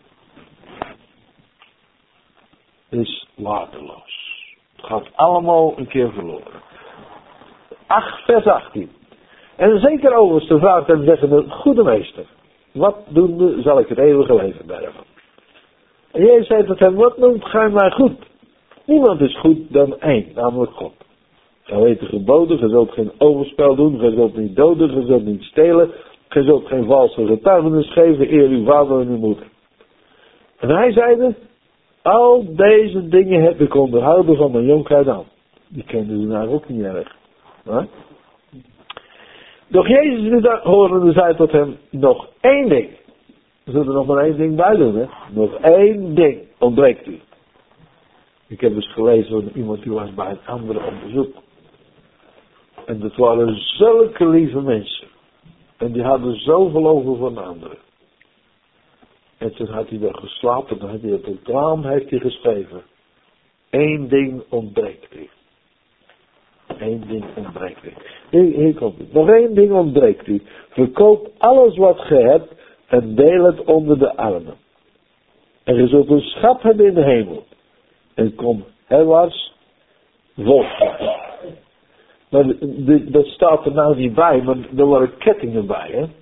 is waardeloos. Het gaat allemaal een keer verloren. acht, vers achttien. En zeker overste vraagt hem zeggen, goede meester, wat doende zal ik het eeuwige leven bergen? En jij zei tot hem, wat noemt gij mij goed? Niemand is goed dan één, namelijk God. Gij weet de geboden, gij zult geen overspel doen, gij zult niet doden, gij zult niet stelen, gij zult geen valse getuigenis geven, eer uw vader en uw moeder. En hij zeide, al deze dingen heb ik onderhouden van mijn jonkheid aan. Die kenden ze nou ook niet erg. Hè? Doch Jezus horende zei tot hem, nog één ding. We zullen er nog maar één ding bij doen, hè. Nog één ding ontbreekt u. Ik heb eens gelezen van iemand die was bij een andere op bezoek. En dat waren zulke lieve mensen. En die hadden zoveel over van anderen. En toen had hij daar geslapen, dan had hij op het raam heeft hij geschreven. Eén ding ontbreekt u. Eén ding ontbreekt u. Hier, hier komt het. Nog één ding ontbreekt u. Verkoop alles wat ge hebt en deel het onder de armen. En je zult een schat hebben in de hemel. En kom herwaarts, volg. Maar de, de, dat staat er nou niet bij, maar er waren kettingen bij, hè.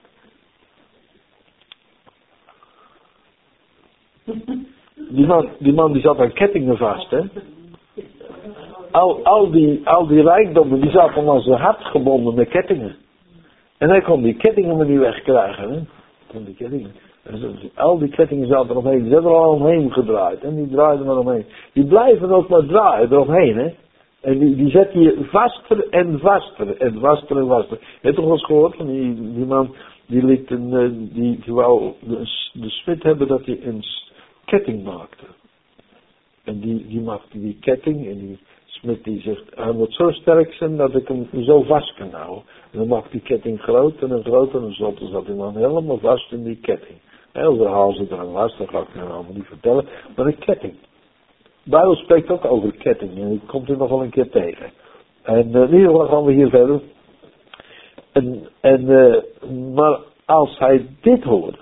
Die man, die man die zat aan kettingen vast, hè. Al, al, die, al die rijkdommen, die zaten aan zijn hart gebonden met kettingen. En hij kon die kettingen maar niet wegkrijgen, hè. Kon die kettingen. Al die kettingen zaten er omheen, die zijn er al omheen gedraaid. En die draaiden er omheen. Die blijven ook maar draaien eromheen, hè. En die, die zet je vaster en vaster en vaster en vaster. Je hebt toch wel eens gehoord van die, die man, die liet een, die, die wou de, de smid hebben dat hij een ketting maakte. En die, die maakte die ketting en die smid die zegt, hij moet zo sterk zijn dat ik hem zo vast kan houden. En dan maakt die ketting groter en groter en zo zat hij dan helemaal vast in die ketting. Heel verhaal zit er aan vast, dat ga ik nou allemaal niet vertellen, maar een ketting. De Bijbel spreekt ook over ketting en die komt u nog wel een keer tegen. En uh, in ieder geval gaan we hier verder. En, en, uh, maar als hij dit hoort,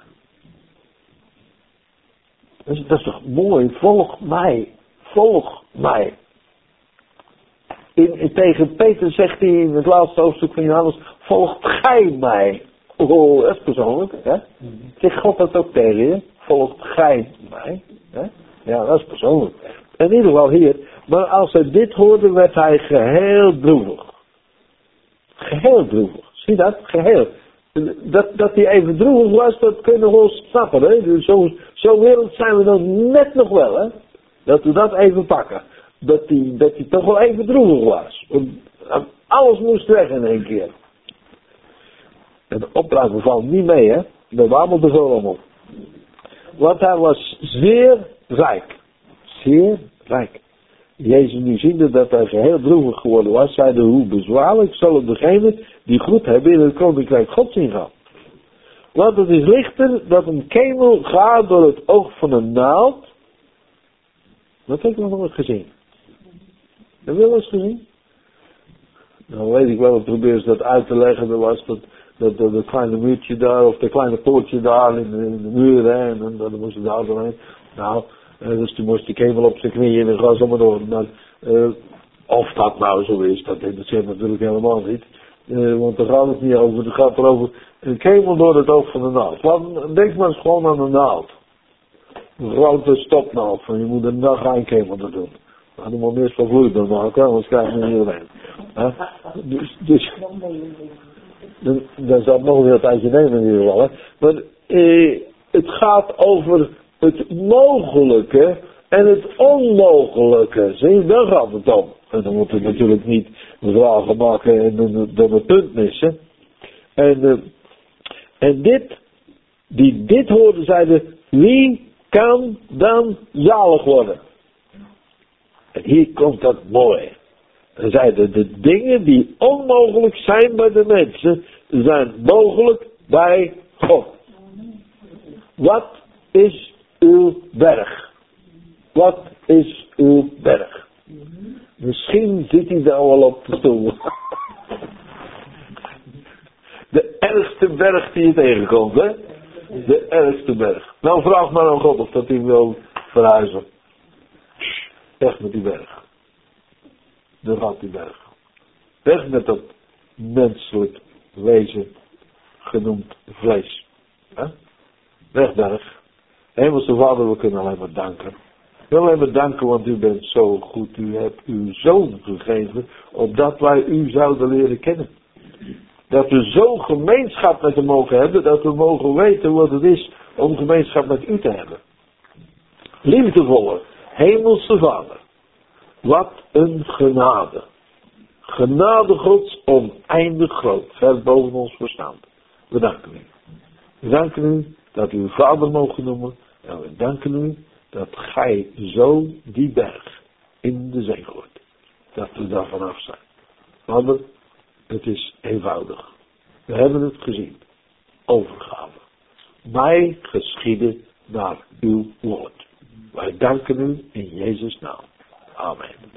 dat is, dat is toch mooi, volg mij, volg mij. In, in, tegen Peter zegt hij in het laatste hoofdstuk van Johannes, volgt gij mij. Oh, dat is persoonlijk, hè? Zegt God dat ook tegen je? Volgt gij mij? Hè? Ja, dat is persoonlijk. In ieder geval hier. Maar als hij dit hoorde, werd hij geheel droevig. Geheel droevig. Zie dat? Geheel. Dat, dat hij even droevig was, dat kunnen we wel snappen. Hè? Dus zo, zo wereld zijn we dan net nog wel. Hè? Dat we dat even pakken. Dat hij, dat hij toch wel even droevig was. Want alles moest weg in één keer. En de opdrachten valt niet mee, hè. Dat was allemaal te veel om. Want hij was zeer rijk. Zeer rijk. Jezus nu ziende dat hij geheel droevig geworden was, zeide, hoe bezwaarlijk zullen degenen die goed hebben in het koninkrijk Gods ingaan. Want het is lichter dat een kemel gaat door het oog van een naald. Dat heb ik nog nooit gezien. Heb je wel eens gezien? Nou weet ik wel, ik probeer ze dat uit te leggen. Er was dat, dat, dat, dat kleine muurtje daar, of dat kleine poortje daar in de, in de muur, hè, en dan, dan moest je daar doorheen. Nou, uh, dus toen moest die kemel op zijn knieën en ga zo maar door. Maar, uh, of dat nou zo is, dat interesseert natuurlijk helemaal niet. Uh, want daar gaat het niet over, het gaat erover een kemel door het oog van de naald. Want, denk maar eens gewoon aan een naald. Een grote stopnaald, van je moet er nog geen kemel te doen. Nou, dan moet je eerst van vloeibaar maken, anders krijg je niet iedereen. Huh? Dus, dus dan, dan zou het nog weer een tijdje nemen in ieder geval. Hè. Maar eh, het gaat over het mogelijke En het onmogelijke, zie, daar gaat het om. En dan moet je natuurlijk niet vragen maken en dan een punt missen. En, uh, en dit, die dit hoorden, zeiden, wie kan dan zalig worden? En hier komt dat mooi. En zeiden, de dingen die onmogelijk zijn bij de mensen, zijn mogelijk bij God. Wat is uw berg? Wat is uw berg? Misschien zit hij daar wel op de stoel. De ergste berg die je tegenkomt, hè? De ergste berg. Nou, vraag maar aan God of dat hij wil verhuizen. Weg met die berg. Daar gaat die berg. Weg met dat menselijk wezen genoemd vlees. Hè? Weg berg. Hemelse Vader, we kunnen alleen maar danken. We willen alleen maar danken, want u bent zo goed. U hebt uw zoon gegeven, opdat wij u zouden leren kennen. Dat we zo gemeenschap met hem mogen hebben, dat we mogen weten wat het is om gemeenschap met u te hebben. Liefdevolle, hemelse Vader. Wat een genade. Genade Gods oneindig groot, ver boven ons verstand. We danken u. We danken u dat u uw Vader mogen noemen. En we danken u dat gij zo die berg in de zee gooit. Dat we daar vanaf zijn. Vader, het is eenvoudig. We hebben het gezien. Overgave. Mij geschieden naar uw woord. Wij danken u in Jezus' naam. Amen.